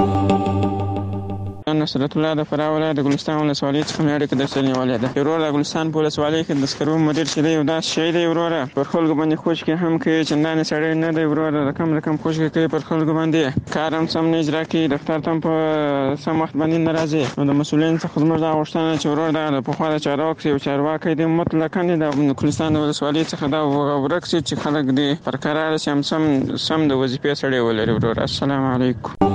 نصرت الله د فراه ولایت د ګلستان ولسوالۍ څخه مې اړیکه درته نیولې ده. ورور د ګلستان په ولسوالۍ کې د سکرو مدیر چې دی یو داسې شی دی وروره پر خلکو باندې خوشکې هم کوي، چندانې سړی نه دی وروره، د کم رقم خوشکې کوي پر خلکو باندې، کار هم سم نه اجرا کوي، دفتر ته هم په سم وخت باندې نه راځي. نو د مسؤلین څخه زموږ دا غوښتنه چې ورور دغه د پخوا د چارواکي یو چارواکی دی مطلقاً د ګلستان د ولسوالۍ څخه دا ورک شي چې خلک دې پر قرار شي، هم سم سم د وظیفې سړی ولري. ورور السلام علیکم.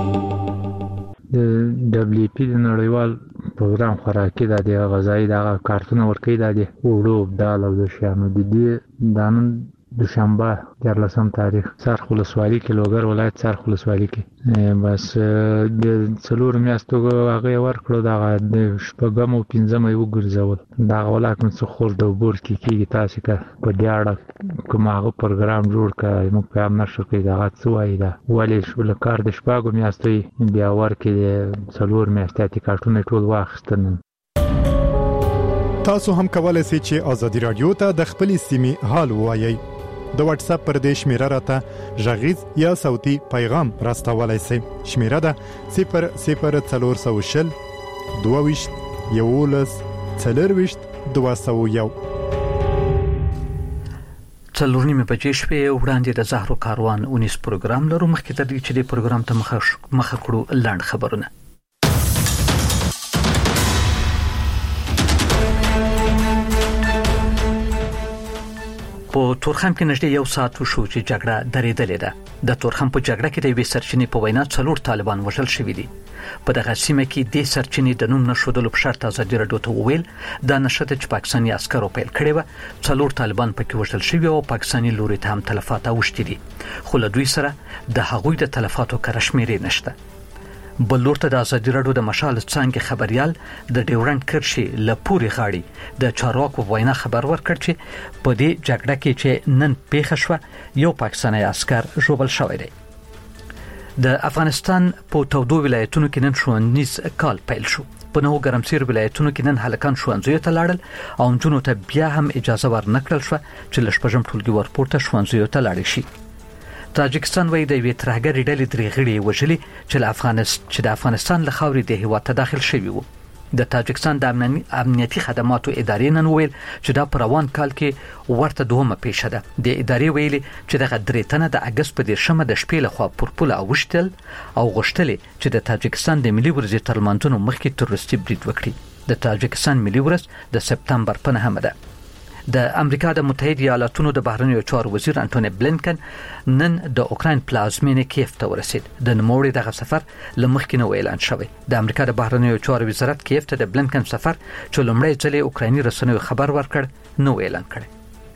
د دبليو پی د نړیوال پروګرام خوراکي د غذایی د کارتونه ورکې د وړو دال او د شانو د دې دانن دوشنبه دیارلسم تاریخ څرخ ولسوالي کې لوګر ولایت څرخ ولسوالي کې بس د څلور میاشتو هغه ورکړو دا د شپږم او پنځم یو ګرځول دا ولکه څو خور د بور کې کېږي تاسو کا په دیاړه کوم هغه پروګرام جوړ کړئ موږ په امر شو کې دا څه وایي دا ولې شو لکار د شپږو میاشتې بیا ورکې څلور میاشتې ټیکټونه ټول واخیستل. تاسو هم کولای شئ چې ازادي رادیو ته د خپلې سیمې حال ووایئ. د واتس اپ پر دې شمیره راته غږیز یا صوتي پیغام راستولای شئ. شمیره ده صفر صفر څلور سو شل دوه ویشت یولس څلور ویشت دوه سو یو. څلور نیمه بجې شپې وړاندې د زهرو کاروان اونیس پروګرام لرو. مخکې تر دې چې د پروګرام ته مخه مخه کړو لاند خبرونه. په تورخم کې نږدې یو ساعت وشو چې جګړه درېدلې ده. د تورخم په جګړه کې د یوې سرچینې په وینا څلور طالبان وژل شوي دي. په دغه سیمه کې د سرچینې د نوم نشودلو په شرط ازادي راډیو ته وویل دا نشته چې پاکستاني عسکرو پیل کړی و. څلور طالبان پکې وژل شوي او پاکستاني لوري ته هم تلفات اوښتي دي، خو له دوی سره د هغوی د تلفاتو کره شمیرې نشته. بل لور ته د ازادي راډیو د مشال څنګه خبريال د ډیورنډ کرشي لپوري غاړي د چارواکو وینا خبر ورکړ چې په دې جګړه کې چې نن پیښه شو یو پاکستاني عسكر ژوبل شوی دی. د افغانستان په تودو ولایتونو کې نن ښوونیز کال پیل شو. په نو ګرمسیر ولایتونو کې نن هلکان ښوونځیو ته لاړل او نجونو ته بیا هم اجازه ورنکړل شو چې لشپږم ټولګي ورپورته ښوونځیو ته لاړ شي. تاجکستان وایي د یوې ترهګرې ډلې درې غړي وژلي چې د افغانستان چې د افغانستان له خاورې د هیواد ته داخل شوي وو. د تاجکستان د امنیتي خدماتو ادارې نن ویل چې دا په روان کال کې ورته دومره پیښه ده. د ادارې ویلي چې دغه درې تنه د اگست په دیرشمه د شپې لخوا پر پوله اوښتل او غوښتل چې د تاجکستان د ملي ورځې تر لمانځنو مخکې تروریستي برید وکړي. د تاجکستان ملي ورځ د سپتمبر په نهمه ده. د امریکا د متحده ایالاتونو د بهرنیو چارو وزیر انټونی بلینکن نن د اوکراین پلازمینې کیف ته ورسید. د نوموړي دغه سفر لمخکې نو اعلان شوی. د امریکا د بهرنیو چارو وزارت کیف ته د بلینکن سفر چې لومړی ځل اوکرایني رسنیو خبر ورکړ نو اعلان کړ.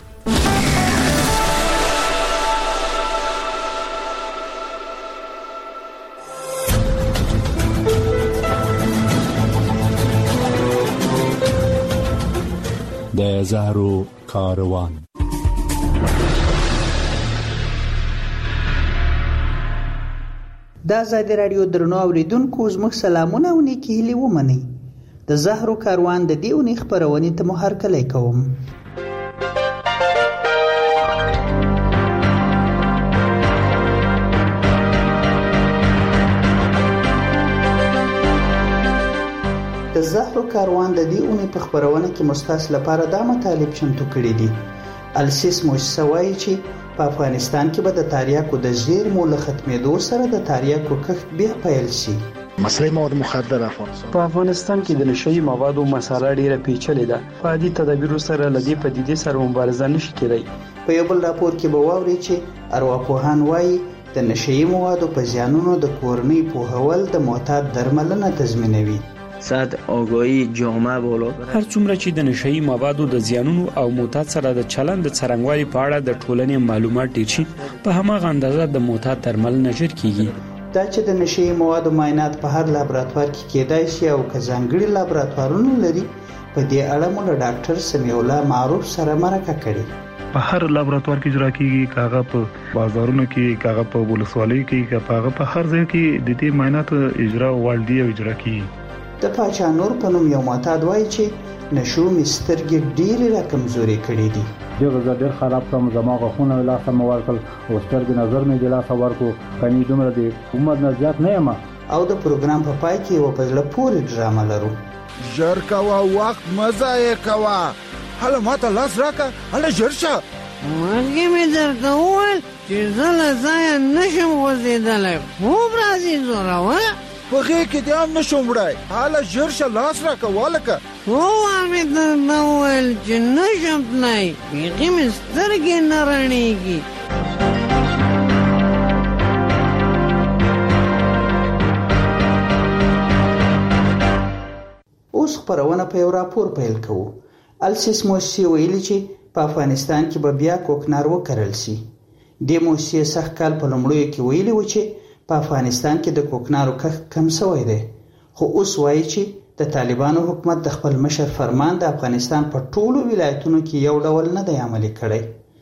د زهرو کاروان. د آزادي راډیو درنو اوریدونکو زموږ سلامونه او نیکی هیلې ومنئ. د زهرو کاروان د دې اونۍ خپرونې ته مو هرکلی کوم. د زهرو کاروان د دې اونۍ په خبرونه کې مستاس لپاره دا مطالب چمتو کړي دي. السیس موسسه وایي چې په افغانستان کې به د تاریاکو د زیرمو له ختمېدو سره د تاریاکو کښت بیا پیل شي. مسله مواد مخدره افغانستان په افغانستان کې د نشئی موادو مساله ډیره پیچلې ده. په عادي تدابیرو سره لدی پدیدې سره مبارزه نشي کېدای. په یو بل راپور کې به واوري چې ارواپوهان وایي د نشئی موادو په زیانونو د کورنۍ پوهول د معتاد درملنه تضمینوي. صد آگاهی جامعه بالا هر څومره چې د نشئی موادو د زیانونو او معتاد سره د چلند د څرنګوالي په اړه د ټولنې معلومات ډیر شي په هماغه اندازه د معتاد درملنه ژر کیږي. دا چې د نشئی موادو معاینات په هر لابراتوار کې کېدای شي او که ځانګړي لابراتوارونه لري په دې اړه مو له ډاکټر سمیع الله معروف سره مرکه کړې. په هر لابراتوار کې اجرا کیږي، کاغه په بازارونو کې، کاغه په ولسوالۍ کې، کاغه په هر ځای کې د دې معاینات اجرا وړاندې او اجرا کیږي. د پاچا نور په نوم یو معتاد وایي چې نشو مسترګې ډېرې را کمزوري کړې دي. دغه زه ډېر خراب کړم، زما غاښونه له لاسه مې ورکړل او سترګې نظر مې د لاسه ورکړو. کني دومره د عمر نه زیات نه یم. او د پروګرام په پای کې یوه په زړه پورې ډرامه لرو. ژر کوه، وخت مه ضایع کوه. هله ماته لاس راکړه، هله ژر شه. مخکې مې درته وویل چې زه له ځایه نشم غورځېدلی. خوب راځي زوروه په غېږ کې دې هم نشم وړی. هله ژر شه، لاس راکړه والکه. ووایه مې درته وویل چې نشم تللی، بیخي مې سترګې نه رڼېږي. اوس خپرونه په یو راپور پیل کوو. السیس موسسې ویلي چې په افغانستان کې به بیا کوکنار وکرل شي. د موسسې سخت کال په لومړیو کې ویلي و چې په افغانستان کې د کوکنارو کښت کم شوی دی، خو اوس وایي چې د طالبانو حکومت د خپل مشر فرمان د افغانستان په ټولو ولایتونو کې یو ډول نه دی عملي کړی.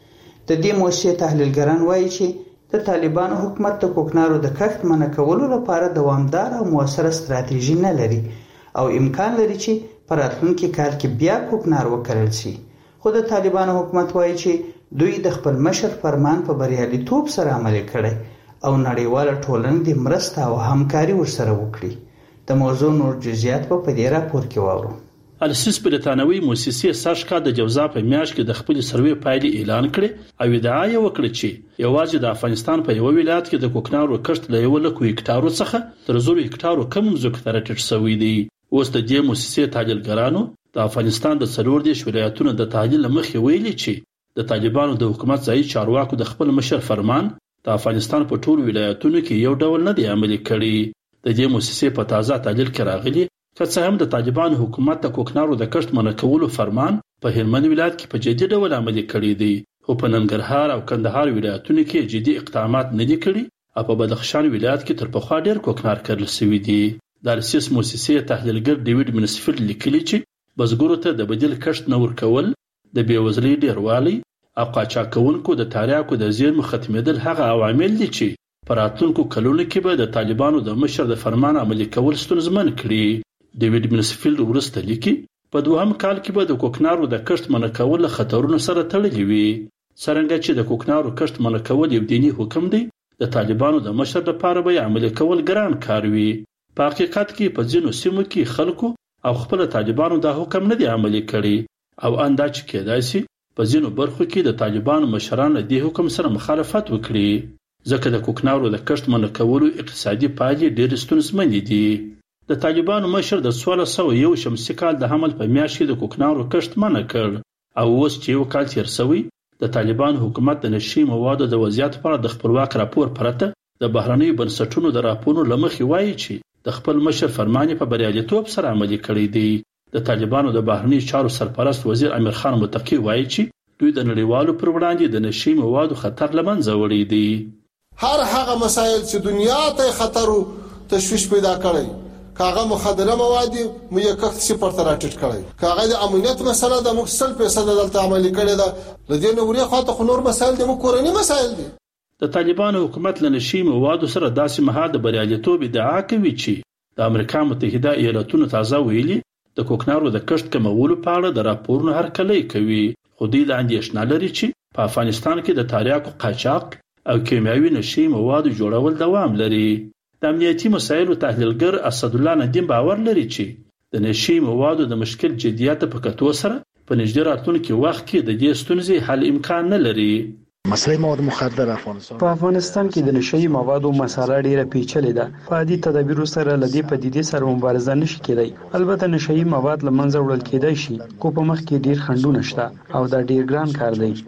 د دې موسسې تحلیلګران وایي چې د طالبانو حکومت د کوکنارو د کښت منع کولو لپاره دوامدار او موثره ستراتیژي نه لري او امکان لري چې په راتلونکي کال کې بیا کوکنار وکرل شي. خو د طالبانو حکومت وایي چې دوی د خپل مشر فرمان په بریالیتوب سره عملي کړی او نړیواله ټولنه د مرسته او همکاري ورسره وکړي. د موضوع نور جزئیات په دې راپور کې واورو. السیس برتانوي موسسې ساشکا د جوزا په میاشت کې د خپل سروې پایلې اعلان کړې او ادعا یې وکړه چې یوازې د افغانستان په یو ولایت کې د کوکنارو کښت له یو لک هکټارو څخه تر زر هکټارو کم ځمکې ته راټیټ شوی دی. اوس د دې موسسې تحلیلګرانو د افغانستان د څلور دیرش ولایتونو د تحلیل مخې ویلي چې د طالبانو د حکومت ځایي چارواکو د خپل مشر فرمان د افغانستان په ټولو ولایتونو کې یو ډول نه دی عملي کړی. د دې موسسې په تازه تحلیل کې راغلي که څه هم د طالبانو حکومت د کوکنارو د کښت منع کولو فرمان په هلمند ولایت کې په جدي ډول عملي کړی دی، خو په ننګرهار او کندهار ولایتونو کې جدي اقدامات نه دي کړي او په بدخشان ولایت کې تر پخوا ډېر کوکنار کرل شوي دي. د السیس موسسې تحلیلګر ډیوډ منسفیلډ لیکلي چې بزګرو ته د بدیل کښت نه ورکول د بېوزلۍ ډېروالی او قاچاقونکو د تاریاکو د زیرمو ختمېدل هغه عوامل دي چې په راتلونکو کلونو کې به د طالبانو د مشر د فرمان عملي کول ستونزمن کړي. ډیوډ منسفیلډ وروسته لیکي په دوهم کال کې به د کوکنارو د کښت منع کول له خطرونو سره تړلي وي. څرنګه چې د کوکنارو کښت منع کول یو دیني حکم دی، د طالبانو د مشر لپاره به عملي کول ګران کار وي. په حقیقت کې په ځینو سیمو کې خلکو او خپل طالبانو دا حکم نه دی عملي کړی او اندا چې کېدای شي په ځینو برخو کې د طالبانو مشران د حکم سره مخالفت وکړي، ځکه د کوکنارو د کښت منع کولو اقتصادي پایلې ډېرې ستونزمنې دي. د طالبانو مشر د څوارلس سوه یو شمسي کال د حمل په میاشت کې د کوکنارو کښت منع کړ او اوس چې یو کال تیر شوی د طالبانو حکومت د نشي موادو د وضعیت په اړه د خپلواک راپور پرته د بهرنیو بنسټونو د راپورونو له مخې وایي چې د خپل مشر فرمان په بریالیتوب سره عملي کړی دی. د طالبانو د بهرنیو چارو سرپرست وزیر امیر خان متقی وایي چې دوی د نړیوالو پر وړاندې د نشي موادو خطر له منځه وړی دی. هر هغه مسایل چې دنیا ته خطر او تشویش پیدا کړي، کاغه مخدره مواد مو یې کښت صفر ته راټیټ کړی، کاغه د امنیت مسله د مخسل پیسې دلته عملي کړي ده. د دې نوري خاطر خو نور مسایل د مو کورنی مسایل دي. د طالبانو حکومت له نشي موادو سره داسې مهال د بریالیتوب ادعا کوي چې د امریکا متحده ایالاتونو تازه ویلي د کوکنارو د کښت کمولو په اړه د راپورونو هرکلی کوي، خو دوی د اندېښنه لري چې په افغانستان کې د تاریاکو قاچاق او کیمیاوي نشي موادو جوړول دوام لري. د امنیتي مسایلو تحلیلګر اسد الله ندیم باور لري چې د نشي موادو د مشکل جدیت په کتو سره په نږدې راتلونکي وخت کې د دې ستونزې حل امکان نه لري. مسله مواد مخدر افغانستان په افغانستان کې د نشئی موادو مسله ډیره پیچلې ده. په عادي تدابیرو سره لدی پدیدې سره مبارزه نشي کېدای. البته نشئی مواد له منځه وړل کېدای شي، خو په مخ کې ډیر خنډونه شته او دا ډیر ګران کار دی.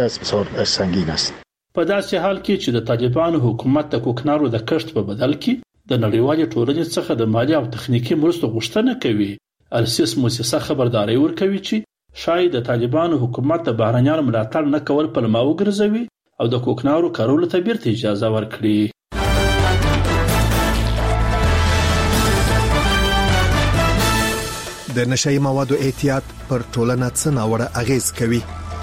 په داسې حال کې چې د طالبانو حکومت د کوکنارو د کښت په بدل کې د نړیوالې ټولنې څخه د مالی او تخنیکی مرستو غوښتنه کوي، السیس موسسه خبرداري ورکوي چې شاید د طالبانو حکومت د بهرنیانو ملاتړ نه کول پلمه وګرځوي او د کوکنارو کارولو ته بیرته اجازه ورکړي. د نشئی موادو احتیاط پر ټولنه څه ناوړه اغیز کوي؟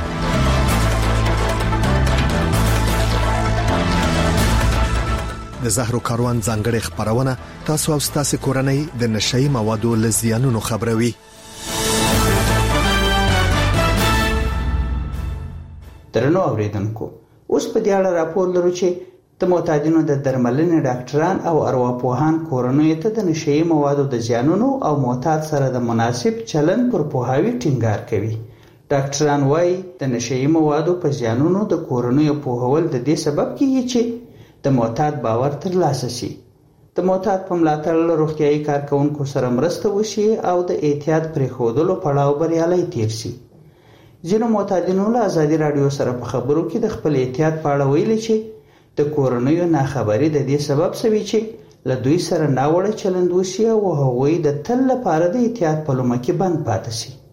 د زهرو کاروان ځانګړې خبرونه تاسو او تاسو کورنۍ د نشئی موادو له زیانونو خبروي. درنو اوریدونکو، اوس په دې اړه راپور لرو چې د معتادینو د درملنې ډاکټران او ارواپوهان کورنۍ ته د نشئی موادو د زیانونو او معتاد سره د مناسب چلند پر پوهاوی ټینګار کوي. ډاکټران وایي د نشئی موادو په زیانونو د کورنۍ پوهول د دې سبب کیږي چې د معتاد باور ترلاسه شي، د معتاد په ملاتړ له روغتیايي کارکونکو سره مرسته وشي او د احتیاط پرېښودلو پړاو بریالی تیر شي. ځینو معتادینو له ازادي راډیو سره په خبرو کې د خپل احتیاط په اړه ویلي چې د کورنیو ناخبري د دې سبب شوی چې له دوی سره ناوړه چلند وشي او هغوی د تل لپاره د احتیاط په لومه کې بند پاتې شي.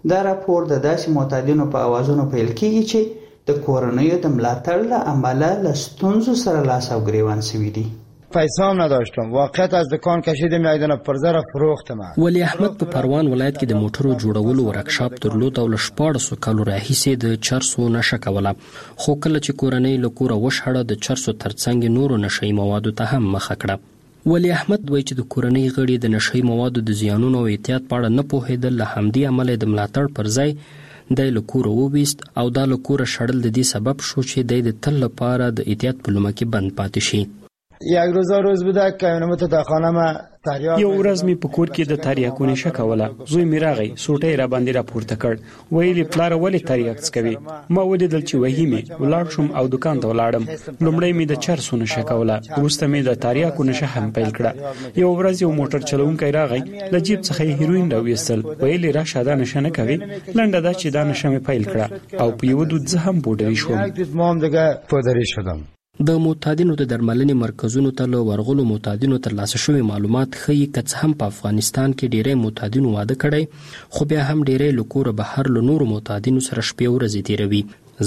دا راپور د داسې معتادینو په اوازونو پیل کیږي چې د کورنیو د ملاتړ له امله له ستونزو سره لاس او گریوان شوي دي. پیسه هم نداشتم، واقعیت از دکان کشیدم یادن پرزه را فروختم. ولی احمد په پروان ولایت کې د موټرو جوړولو ورکشاپ درلود او له شپاړسو کالو راهیسې د چرسو نشه کوله، خو کله چې کورنۍ له کوره وشړه د چرسو ترڅنګ نورو نشهیي موادو ته هم مخه کړه. ولی احمد وایي چې د کورنۍ غړي د نشهیي موادو د زیانونو او احتیاط په اړه نه پوهېدل، له همدې امله د ملاتړ پر ځای دی له کوره وویست او دا له کوره شړل د دې سبب شو چې دی د تل لپاره د احتیاط په لومه کې بند پاتې شي. یک روزا روز بوده که اینمت در خانه ما تریاک یو ورځ می په کور کې د تریاکو نشه کوله. زوی می راغی سوټی را باندې را پورته کړ، ویلي پلار ولې تریاک څکوي؟ ما ولیدل چې وهي می ولاړ شوم او دکان ته ولاړم. لومړی می د چرسو نشه کوله، وروسته می د تریاکو نشه هم پیل کړه. یو ورځ یو موټر چلونکی راغی، له جیب څخه هیروین راویستل، ویلي راشه دا نشه نه کوي. لنډه دا چې دا نشه می پیل کړه او په یو دود زه هم پودری شوم. ما هم دیگه پودری شدم. د معتادینو د درملنې مرکزونو ته له ورغلو معتادینو ترلاسه شوي معلومات ښیي که څه هم په افغانستان کې ډیری معتادینو واده کړی، خو بیا هم ډیری له کوره بهر له نورو معتادینو سره شپې ورځې تیروي.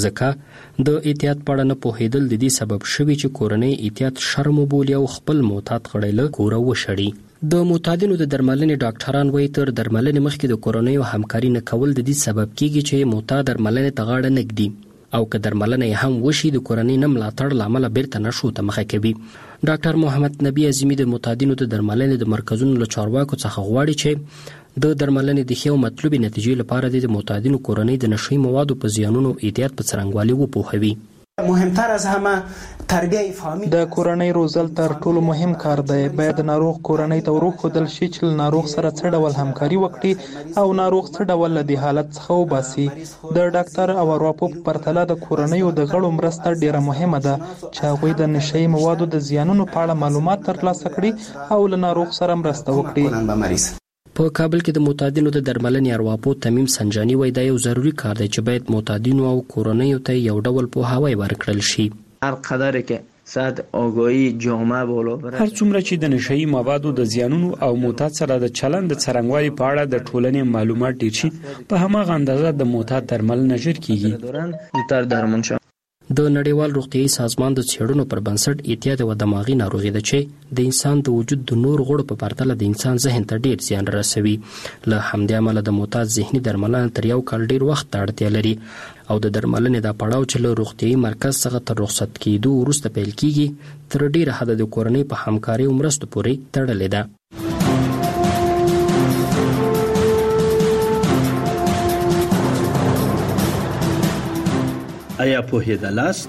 ځکه د احتیاط په اړه نه پوهېدل د دې سبب شوي چې کورنۍ احتیاط شرم وبولي او خپل معتاد غړی له کوره وشړي. د معتادینو د درملنې ډاکټران وایي تر درملنې مخکې د کورنیو همکاري نه کول د دې سبب کیږي چې معتاد درملنې ته غاړه نه ږدي او که درملنه هم وشي د کورنۍ نه ملاتړ له امله بیرته نشو ته مخه کوي. ډاکټر محمد نبی عظیمی د معتادینو د درملنې د مرکزونو له چارواکو څخه غواړي چې د درملنې د ښې او مطلوبې نتیجې لپاره د معتادینو کورنۍ د نشهیي موادو په زیانونو احتیاط په څرنګوالي وپوهوي. مهمتر از همه تربیه فامیل د کورنۍ روزل تر ټولو مهم کار دی. باید د ناروغ کورنۍ ته وروښودل شي چې ناروغ سره څه ډول همکاري وکړي او ناروغ څه ډول له دې حالت څخه وباسي. د ډاکټر او ارواپوه په پرتله د کورنیو د غړو مرسته ډیره مهمه ده چې هغوی د نشهیي موادو د زیانونو په اړه معلومات ترلاسه کړي او له ناروغ سره مرسته وکړي. په کابل کې د معتادینو د درملنې ارواپوه تمیم سنجانی وایي دا یو ضروري کار دی چې باید معتادینو او کورنیو ته یو ډول پوهاوی ورکړل شي. هر قدر که صد آگاهی جامعه بالا بره، هر څومره چې د نشهیي موادو د زیانونو او معتاد سره د چلند د څرنګوالي په اړه د ټولنې معلومات ډیر شي، په هماغه اندازه د معتاد درملنه ژر کیږي. تر درمون شو د نړیوال روغتیايي سازمان د څېړنو پر بنسټ احتیاط یوه دماغي ناروغي ده چې د انسان د وجود د نور غړو په پرتله د انسان ذهن ته ډیر زیان رسوي. له همدې امله د معتاد ذهني درملنه تر یو کال ډیر وخت ته اړتیا لري او د درملنې دا پړاو چې له روغتیايي مرکز څخه تر رخصت کېدو وروسته پیل کیږي تر ډیره حده د کورنۍ په همکارۍ او مرستو پورې تړلې ده. آیا پوهېدلاست؟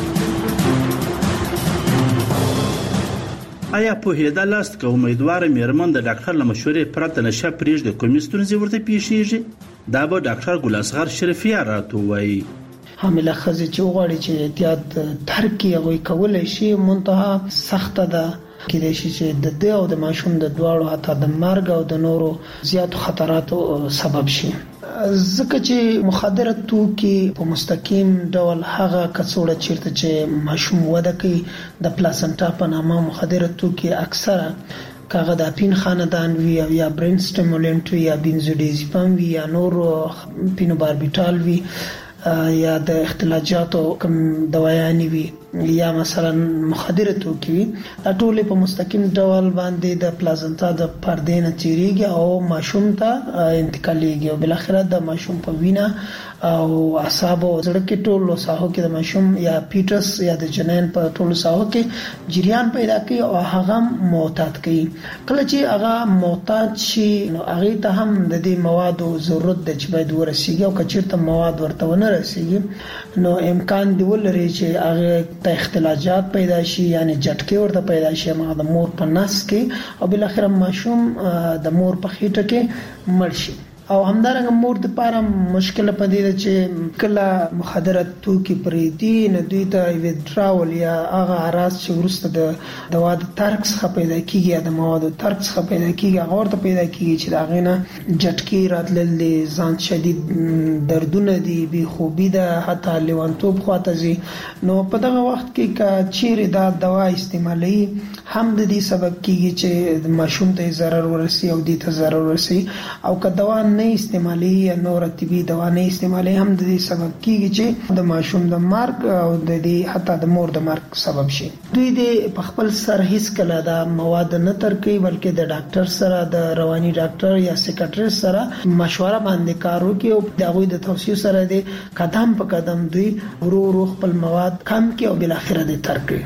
آیا پوهېدلاست که امیدواره میرمن د ډاکټر له مشورې پرته نشه پرېږدي کومې ستونزې ورته پیښیږي؟ دا به ډاکټر ګل اصغر شرفیار راته ووایي. حامله ښځې چې وغواړي چې احتیاط ترک کړي هغوی کولی شي، منتها سخته ده. کېدای شي چې د ده او د ماشوم د دواړو حتی د مرګ او د نورو زیاتو خطراتو سبب شي. ځکه چې مخدره توکي په مستقیم ډول هغه کڅوړه چیرته چې ماشوم وده کوي د پلاسنټا په نامه مخدره توکي اکثره کاغه د اپین خاندان وی یا برین سټیمولنت وی یا بنزودیازپام وی یا نور پینوباربیټال وی یا د اختلاجاتو کوم دوايانې وی یا مثلا مخدره توکي وي، ټول په مستقیم ډول باندې د پلازنتا د پردې نه تیریږي او ماشوم ته انتقالېږي او بل اخر د ماشوم په وینا او اعصاب او زړه کې ټول ساحو کې د ماشوم یا پیټس یا د جنین په ټول ساحو کې جریان پیدا کوي او هغه معتاد کوي. کله چې هغه معتاد شي نو هغه ته هم د دې موادو ضرورت د چې باید ورسیږي او کچیرته مواد ورته ونه رسیږي نو امکان دی ولري چې هغه ته اختلاجات پیدا شي، یعنی جټکې ورته پیدا شي هغه د مور په نس کې او بل اخر ماشوم د مور په خېټه کې مړ شي. او همدارنګه مور د پاره مشکل پدې ده چې کله مخدره توکي پرېدي نو دوی ته ویډراول یا هغه اراز چې ورسته د دوا د ترک څخه پیدا کیږي یا د موادو ترک څخه پیدا کیږي هغه ورته پیدا کیږي چې دا غینه جټکی راتلل دي، ځان شدید دردونه دي، بي خوبي ده، حتی لیوانتوب خواته زی. نو په دغه وخت کې کا چیرې دا دوا استعمالي هم د دې سبب کیږي چې ماشوم ته ضرر ورسي او دې ته ضرر ورسي او که دوا نه استعمالي یا نور طبي دوا نه استعمالي هم د دې سبب کیږي چې د ماشوم د مرګ او د دې حتی د مور د مرګ سبب شي. دوی د په خپل سر هیڅ کله دا مواد نه ترکي بلکې د ډاکټر سره د رواني ډاکټر یا سیکریټریست سره مشوره باندې کار وکړي او د هغوی د توصیو سره د قدم په قدم دوی ورو ورو خپل مواد کم کړي او بل اخره د ترکي.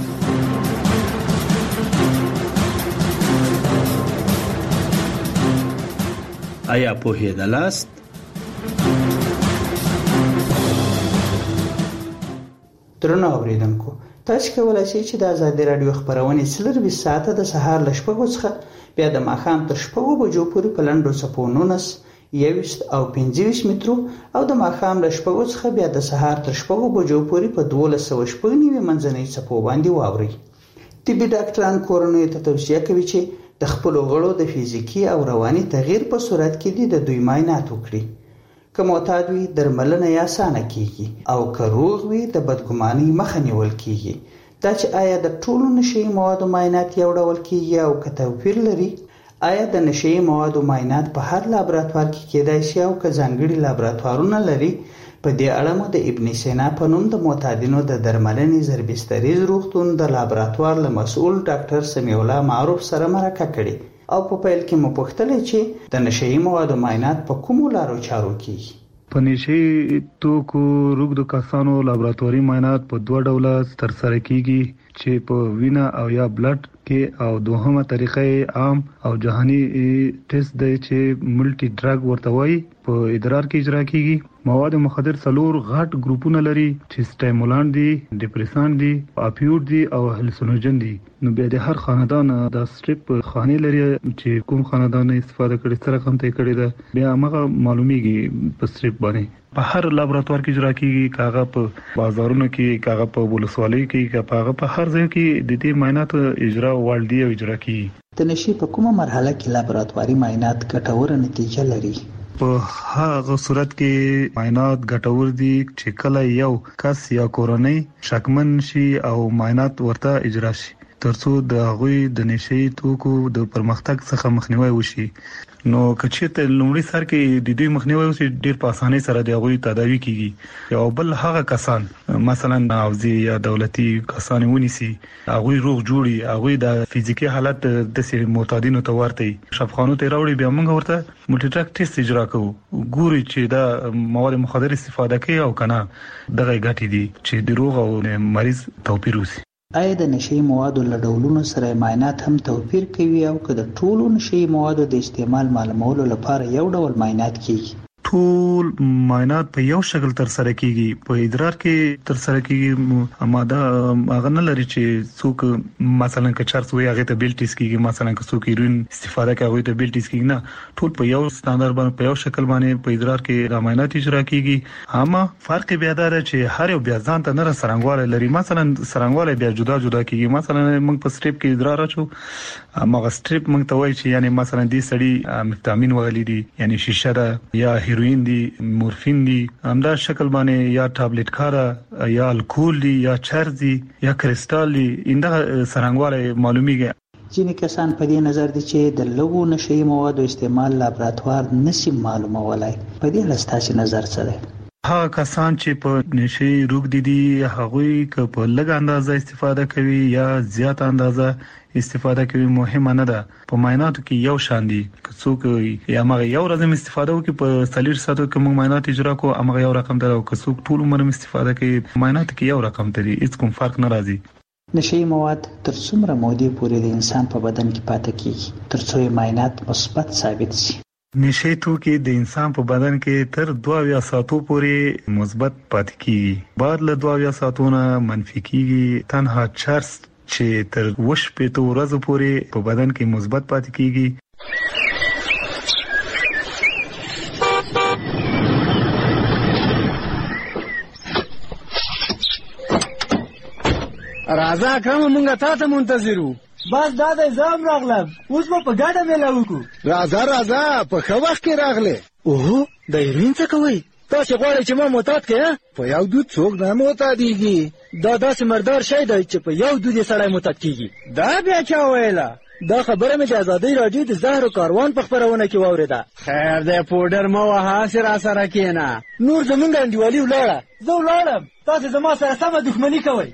آیا پوهیدلاست؟ درنو اوریدونکو، تاسو کولای شئ چې د ازادي رادیو خبرونه څلور ساعته د سهار ل شپږو څخه بیا د ماښام تر شپږو بجو پورې په لنډو څپو نولس، یوویشت او پنځه ویشت مترو او د ماښام له شپږو څخه بیا د سهار تر شپږو بجو پورې په دولس سوه شپږ نوي منځنۍ څپو باندې واورئ. طبي ډاکټران کورنیو ته توصیه کوي چې د خپلو غړو د فزیکي او رواني تغییر په صورت کې د دوی معاینات وکړي. که معتاد وي درملنه یې اسانه کیږي او که روغ وي د بدګمانۍ مخه نیول کیږي. دا چې آیا د ټولو نشي موادو معاینات یو ډول کیږي او که توپیر لري، آیا د نشي موادو معاینات په هر لابراتوار کې کېدای شي او که ځانګړي لابراتوارونه لري، په دې اړه مو د ابن سینا په نوم د معتادینو د درملنې ضربستریز روغتون د لابراتوار له مسؤل ډاکټر سمیع الله معروف سره مرکه کړې او په پیل کې مو پوښتلې چې د نشي موادو معاینات په کومو لارو چارو کیږي. په نشي توکو روغدو کسانو لابراتواري معاینات په دوه ډوله ترسره کیږي چې په وینا او یا بلډ کې، او دوهمه طریقه عام او جهاني ټیسټ دی چې ملټي ډرګ ورته وایي، په ادرار کې اجرا کیږي. مواد مخدر څلور غټ ګروپونه لري چې سټیمولانت دي، ډیپریسان دي، اپیوټ دي او هلوسینوجن دي. نو بیا د هر خاندان د سټریپ خانې لري چې کوم خاندان استفاده کړي، سره کوم ته کړي ده، بیا هغه معلومیږي په سټریپ باندې. په هر لابراتوار کې اجرا کیږي، کاغه په بازارونو کې، کاغه په ولسوالۍ کې، کاغه په هر ځای کې د دې معاینات اجرا والدی او اجرا کیږي. د نشي په کومه مرحله کې لابراتواري معاینات ګټوره نتیجه لري؟ په هغه صورت کې معاینات ګټور دي چې کله یو کس یا کورنۍ شکمن شي او معاینات ورته اجرا شي ترڅو د هغوی د نشي توکو د پرمختګ څخه مخنیوي وشي. نو کچته لومړی سر کې د دوی مخنیوي وشي، ډیر په اسانۍ سره د هغوی تداوی کیږي. یو بل هغه کسان مثلا ناوزي یا دولتي کسان ونیسي، هغوی روغ جوړي، هغوی د فزیکی حالت د سری معتادینو ته ورته شفخانو ته راوړي، بیا موږ ورته ملټي ډرګ ټیسټ اجرا کوو، ګوري چې دا مواد مخدر استفاده کوي او کنه دغه ګټې دي چې د روغ او مریض توپیر وسی. آیا د نشي موادو له ډولونو سره معاینات هم توپیر کوي او که د ټولو نشي موادو د استعمال معلومولو لپاره یو ډول معاینات کیږي؟ ټول معاینات په یو شکل تر سره کیږي. په ادرار کې تر سره کیږي، ماده هغه نه لري چې څوک مثلا که چرس وي هغه ته بیل ټیسټ کیږي، مثلا که څوک هیروین استفاده کوي هغه ته بیل ټیسټ کیږي. نه، ټول په یو ستاندر باندې په یو شکل باندې په ادرار کې د معاینات اجرا کیږي. اما فرق بیا دا دی چې هر یو بیا ځان ته نه سرنګواله لري. مثلا سرنګواله بیا جدا جدا کیږي. مثلا موږ په سټریپ کې ادرار اچو، هغه سټریپ موږ ته وایي چې یعنی مثلا دې سړی مفتامین وغلی دي، یعنی شیشه ده یا هیروین دي، مورفین دي، همدا شکل باندې یا ټابلیټ کارا یا الکول دي یا چرس دي یا کریسټال دي، انده سرنګواله معلومیږي. ځینې کسان په دې نظر دي چې د لږو نشي موادو استعمال لابراتوار نشي معلومولای. په دې اړه ستاسو نظر څه دی؟ هغه کسان چې په نشي روغ دي دي هغوی که په لږ اندازه استفاده کوي یا زیات اندازه استفاده کوي مهمه نه ده. په معایناتو کې یو شان دي، که څوک یا هغه یو ورځ استفاده وکړي په څلور ساعتو کې موږ معاینات اجرا کوو، هغه یو رقم دی، او که څوک ټول عمر استفاده کوي معایناتو کې یو رقم دی، هیڅ کوم فرق نه راځي. نشي مواد تر څومره مودې پورې د انسان په بدن کې پاتې کیږي ترڅو یې معاینات مثبت ثابت شي؟ نشي توکي د انسان په بدن کې تر دوه اویا ساعتو پورې مثبت پاتې کیږي، بعد له دوه اویا ساعتونو منفي کیږي. تنها چرس چې تر وش پېته ورځې پورې په بدن کې مثبت پاتې کیږي. راځه اکرم، مونږه تا ته منتظر وو. بس دا د زام راغلم، اوس به په ګډه میله وکړو. راځه راځه، په ښه وخت کې راغلې. اوهو، د هیروین څه کوئ؟ تاسې غواړئ چې ما معتاد کړې؟ په یو دود څوک نه معتادېږي. دا داسې مردار شی دی چې په یو دود یې سړی معتاد کېږي. دا بیا چا ویله؟ دا خبره مې د ازادۍ راډیو د زهرو کاروان په خپرونه کې واورېده. خیر دی پوډر مه وهه، هسې راسره کښېنه. نور زمونږ انډیوالي ولاړه. زه ولاړم، تاسې زما سره سمه دښمني کوئ.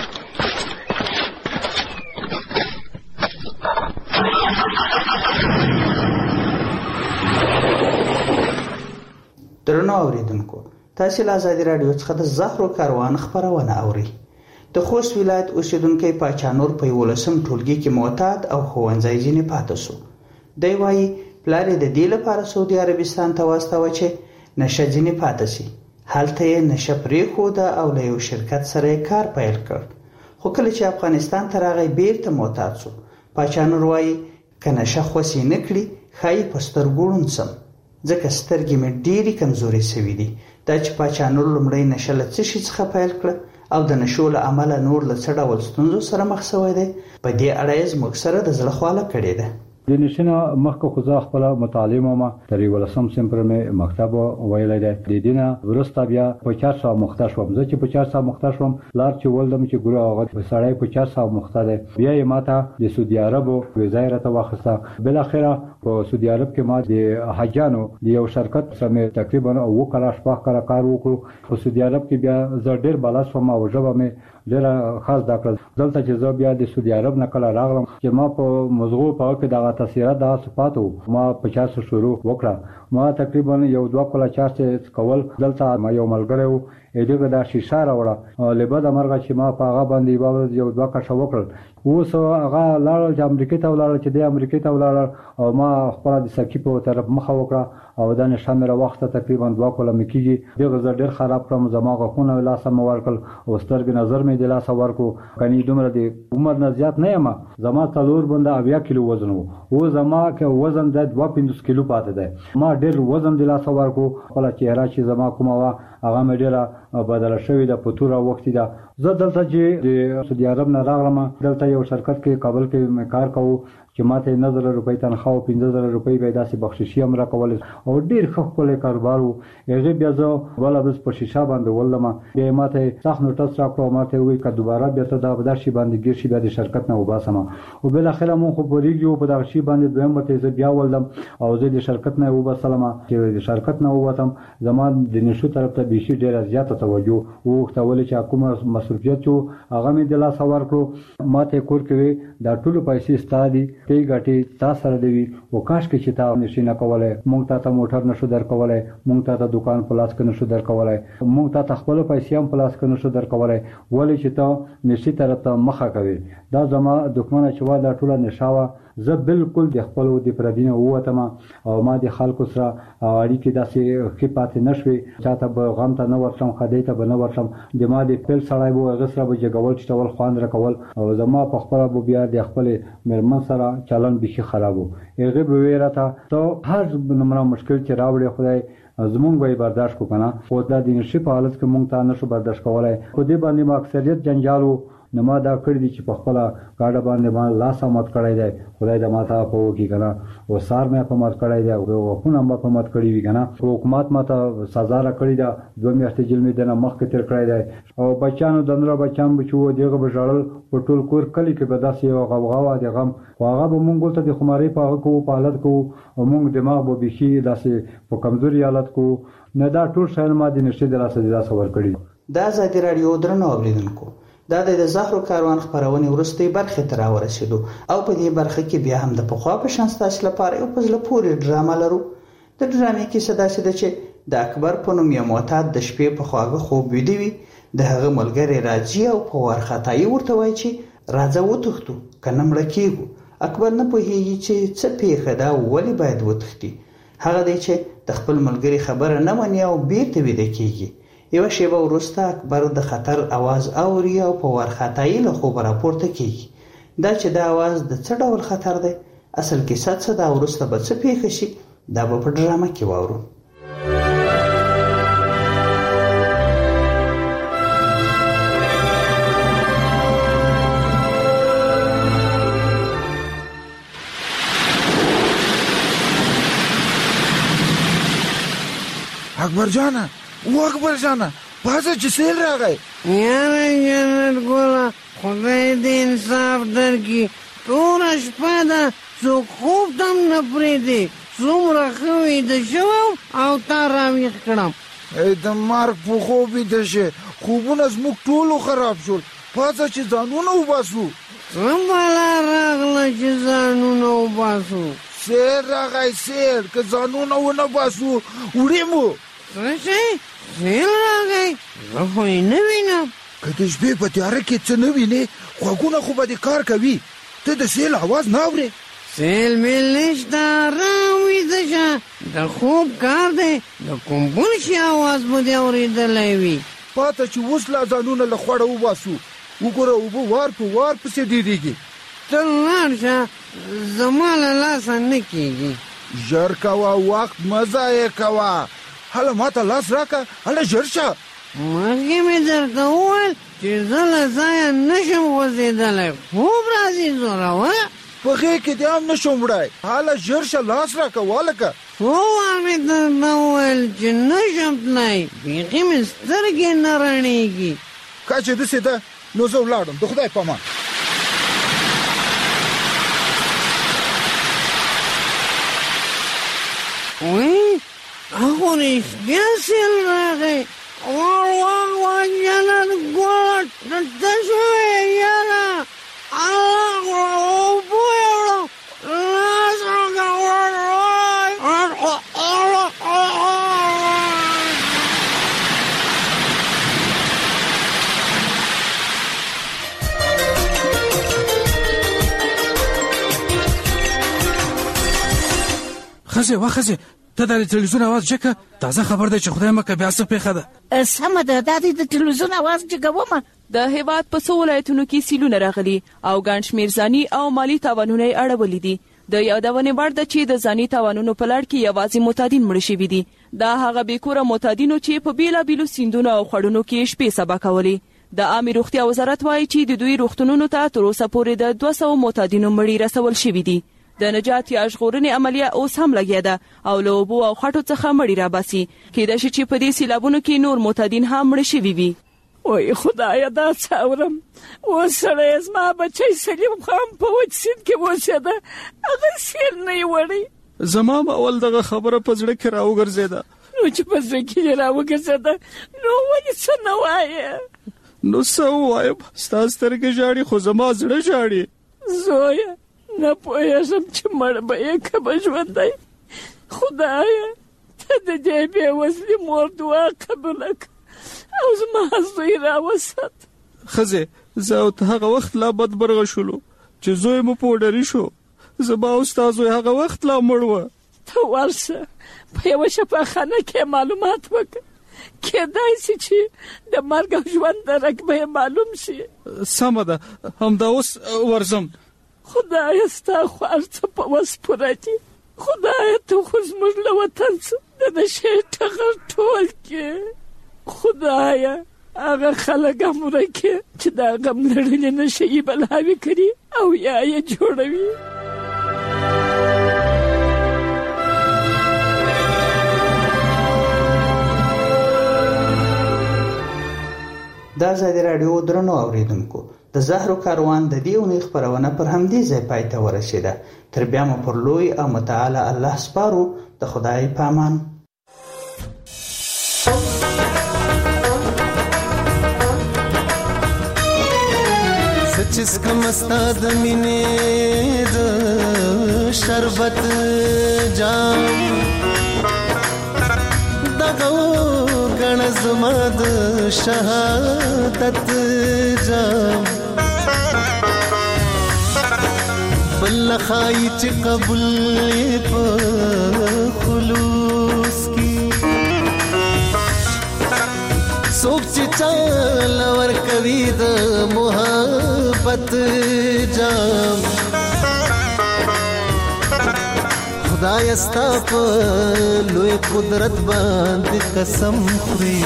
درنو اوریدونکو، تاسې له ازادي راډیو څخه د زهرو کاروان خپرونه اورئ. د خوست ولایت اوسیدونکی پاچانور په یولسم ټولګي کې معتاد او ښوونځی ځینې پاتې شو. دی وایي پلار یې د دې لپاره سعودي عربستان ته واستاوه چې نشه ځینې پاتې شي. هلته یې نشه پرېښوده او له یو شرکت سره یې کار پیل کړ. خو کله چې افغانستان ته راغی بیرته معتاد شو. پاچانور وایي که نشه خوسې نه کړي ښایي په سترګو ړوند شم، ځکه سترګې مې ډېرې کمزورې شوي دي. دا چې پاچانور لومړی نشه له څه شي څخه پیل کړه او د نشو له امله نور له څه ډول ستونزو سره مخ شوی دی، په دې اړه یې زموږ سره د زړه خواله کړې ده. د نشینه مخکې خو زه خپله متعلم وم، تر یولسم صنف پورې مې مکتب ویلی دی. د دې نه وروسته بیا په چار سوه مخته شوم. زه چې په چار سوه مخته شوم، پلار چې ولدم چې ګوره هغه سړی په چار سوه مخته دی، بیا یې ما ته د سعودي عربو ویزا یې راته واخیسته. بالاخره په سعودي عرب کې ما د حجانو د یو شرکت سره مې تقریبا اوه کاله شپږ کاله کار وکړو. په سعودي عرب کې بیا زه ډېر بلا شوم او ژبه مې ډېره خاص زده کړل. دلته چې زه بیا د سعودي عرب نه کله راغلم چې ما په مزغو په هغه کې دغه تاثیرات دغه صفات وو، ما په چارسو شروع وکړه. ما تقریبا یو دوه کاله چارسې کول. دلته ما یو ملګری و، دغه دا شیشه راوړه، له بده مرغه چې ما په هغه باندې یو دوه کاشه وکړل. اوس هغه لاړل چې امریکې ته ولاړل، چې دی امریکې ته ولاړل او ما خپله د سکي په طرف مخه وکړه او دا نشه مې راوخته. تقریبا دوه کاله مې کېږي. دغه زه ډېر خراب کړم، زما غاښونه له لاسه مې ورکړل او سترګې نظر مې د لاسه ورکړو. کني دومره د عمر نه زیات نه یم، زما څلور بنده اویا کیلو وزن و. او زما که وزن د دوه پنځوس کیلو پاتې دی. ما ډېر وزن د لاسه ورکړو. خپله چهره چې زما کومه وه هغه مې ډېره بدله شوې ده، په توره وختي ده. زه دلته چې د سعودي عرب نه راغلم، دلته یو شرکت کې کابل کې مې کار کوو چې ماته نه زره روپۍ تنخواه او پنځه زره روپۍ به یې داسې بخششي هم راکولې او ډېر ښه ښکلی کاروبار و. هغې بیا زه بله ورځ په شیشه باندې وللم، بیا یې ماته سخت نوټس راکړو او ماته یې وویل که دوباره بیا ته دا په دغه شي باندې ګیر شي بیا د شرکت نه وباسم. او بالاخره مونږ خو پوهېږي په دغه شي باندې دویم ورته زه بیا ولدم او زه د شرکت نه یې وباسلم. چې د شرکت نه ووتم، زما د نشو طرف ته بیخي ډېره زیاته توجه وغوښته، ولې چې کومه مصروفیت چې هغه مې د لاسه ورکړو. ماته یې کور کې وی دا ټولو پیسې ستا دي، ته یې ګټې تا سره دی وي، وکاشکې چې تا نشي نه کولی، مونږ تا ته موټر نشو درکولی، مونږ تا ته دکان په لاس کې نشو درکولی، مونږ تا ته خپلو پیسې هم په لاس کې نشو درکولی، ولې چې ته نشي طرف ته مخه کوې. دا زما دښمنه چې وه دا ټوله نشه وه. زه بالکل د خپلو د پردي نه ووتم او ما د خلکو سره اړیکې داسې ښې پاتې نه شوې. چا ته به غم ته نه ورشم، خدای ته به نه ورشم. د ما د پیل سړی به هغه سره به جګول چټول خوند راکول او زما په خپله به بیا د خپلې مېرمن سره چلن بیخي خراب و. هغې به ویې راته ته هر نمره مشکل چې راوړې خدای زمونږ به یې برداشت کړو که نه، خو دا د نشي په حالت کې مونږ ته نه شو برداشت کولی. خو دې باندې ما اکثریت جنجال و. نو ما دا کړي دي چې په خپله ګاډه باندې ما لاس هم مات کړی دی، خدای د ما ته په وکړي که نه، او سار مې په مات کړی دی او غاښونه هم په مات کړي وي که نه. حکومت ما ته سزا راکړې ده، دوه میاشتې جیل مې دنه مخکې تېر کړی دی. او بچیانو د نره بچیان به چې وو د هغه به ژړل، په ټول کور کلي کې به داسې یوه غوغا وه د غم. خو هغه به مونږ ورته د خمارۍ په هغه کوو په حالت کوو او مونږ دماغ به بیخي داسې په کمزوري حالت کوو. نه دا ټول شیان ما د نشې د لاسه د لاسه ورکړي. دا ازادي راډیو درنو اوریدونکو، دا د زهرو کاروان خپرونې وروستۍ برخې ته راورسېدو او په دې برخه کې بیا هم د پخوا په شان ستاسو لپاره یو په زړه پورې ډرامه لرو. د ډرامې کیسه داسې ده چې د اکبر په نوم یو معتاد د شپې په خواږه خوب ویده وي. د هغه ملګری راځي او په وارخطایي ورته وایي چې راځه وتښتو که نه مړه کېږو. اکبر نه پوهېږي چې څه پېښه ده او ولې باید وتښتي. هغه دی چې د خپل ملګري خبره نه مني او بیرته ویده کېږي. یوه شیبه وروسته اکبر د خطر اواز اوري او په وارخطایي له خوبه راپورته کېږي. دا چې دا اواز د څه ډول خطر دی، اصل کیسه څه ده، وروسته به څه پېښه شي، دا به په ډرامه کې واورو. اکبر جانا و اکبر جانا پاسه چې سیل راغی. یاره جنت ګوله خدای دې انصاف درکړي، توره شپه ده څوک خوب تم نه پرېږدي څومره ښه ویده شوی او تا راویښ کړم د مرګ په خوب ویده شې خوبونه زموږ ټولو خراب شول پاڅه چې ځانونه وباسو څه بلا راغله چې ځانونه وباسو سیر راغی سیر که ځانونه ونه باسو وړي مو څه شی سیل راغی زه خو یې نه وینم که د شپې په تیاره کې څه نه وینې غوږونه خو به دې کار کوي ته د سیل اواز نه اورې سیل میل نشته ارام ویده شه د خوب کار دی د کوم بل شي اواز به دې اورېدلی وي پاته چې اوس لا ځانونه له خوړه وباسو وګوره اوبه وار په وار پسې ډېرېږي ته لاړ شه زما له لاسه نه کېږي ژر کوه وخت مه ضایع کوه هله ما ته لاس راکړه هله ژر شه مخکې مې درته وویل چې زه له ځایه نه شم غورځېدلی خوب راځي زوروره په غېږ کې دې هم نه شم وړی هله ژر شه لاس راکړه والکه څو وار مې درته وویل چې نه شم تللی بیخي مې سترګې نه رڼېږي که چې داسې ده نو زه ولاړم د خدای په امان وی هغو رښتیا سیل راغی وار وار وار جنت ګوره ته شوې یاره الله اوبه یې وړم لاس ښځې وا ښځې ته د تلویزیون اواز جګه تازه خبر دی چې خدای مکه بیا څه پېښه ده سمه ده دا د تلویزیون اواز جګومه د هیواد په څو ولایتونو کې سیلونه راغلي او ګڼ شمېر ځاني او مالي تاوانونه یې اړولي دي د یادونې وړ ده چې د ځاني تاوانونو په لړ کې یوازې معتادین مړه شوي دي دا هغه بېکوره معتادینو چې په بېلابېلو سیندونو او خړونو کې شپې سبا کولې د عامې روغتیا وزارت وایي چې د دوی روغتونونو ته تر اوسه پورې د دوه سوه معتادینو مړي رسول شوي دي د نجات یا ژغورنې عملیه اوس هم لګیا ده او له اوبو او خټو څخه مړي راباسي کېدای شي چې په دې سیلابونو کې نور معتادین هم مړه شوي وي وای خدایا دا څه اورم اوس سړی زما بچی سلیم خان په وچ سیند کې اوسېده هغه سیل نه یې وړی زما به اول دغه خبره په زړه کې راوګرځېده نو چې په زړه کې یې راوګرځېده نو ولې څه نه وایې نو څه ووایم ستا سترګې ژاړي خو زما زړه ژاړي زویه نه پوهېږم چې مړ به یې که به ژوندی خدایه ته د دې بېوزلي مور دعا قبوله کړه او زما زوی راوسات ښځې زه او ته هغه وخت لا بدبرغه شولو چې زوی مو پوډري شو زما او ستا زوی هغه وخت لا مړ وه ته ورشه په یوه شفاخانه کې معلومات وکړه کېدای شي چې د مرګ او ژوند درک به یې معلوم شي سمه ده همدا اوس ورځم خدایه ستا خو هر څه په وس پوره دي خدایه ته خو زموږ له وطن څه د نشې ټغر ټول کې خدایه هغه خلک هم ورکې چې دا غم لړلې نشه یې بلاوې کړي او یا یې جوړوي د ازادي راډیو درنو اوریدونکو د زهرو کاروان د دې اونۍ خپرونه پر همدې ځای پای ته ورسېده تر بیا مو پر لوی او متعالی الله سپارو د خدای په امان سچس کم استاد مینې د شربت جام دغه غن زما د شهادت جام بل خای چې قبول په خلوص کی سوک چې چال ور کوي د محبت جام خدای استا په لوی قدرت باندې قسم خوري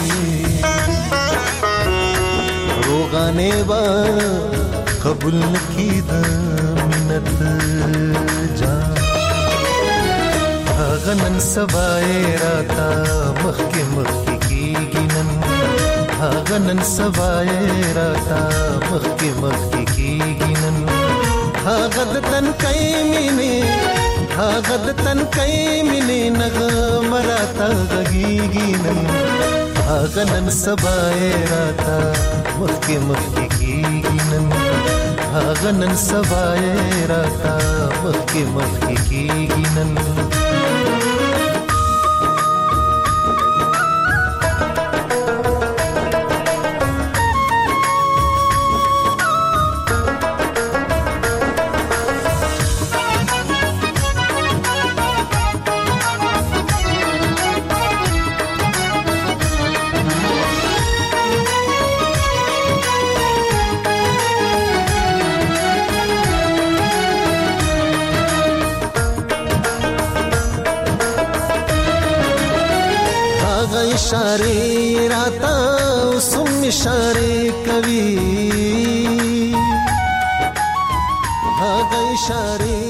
روغانه با قبول کی د منت جام غنن سبای راتا مخک مخک کیږي نن غنن سبای راتا مخک مخک کیږي نن هغه د تنکۍ مینې هغه د تنکۍ مینې نغمه راته غږیږي نن هغه نن سبا یې راته مخکې مخکې کېږي نن هغه نن سبا یې راته مخکې مخکې کېږي نن इशारे राता सुम इशारे कवि हाँ इशारे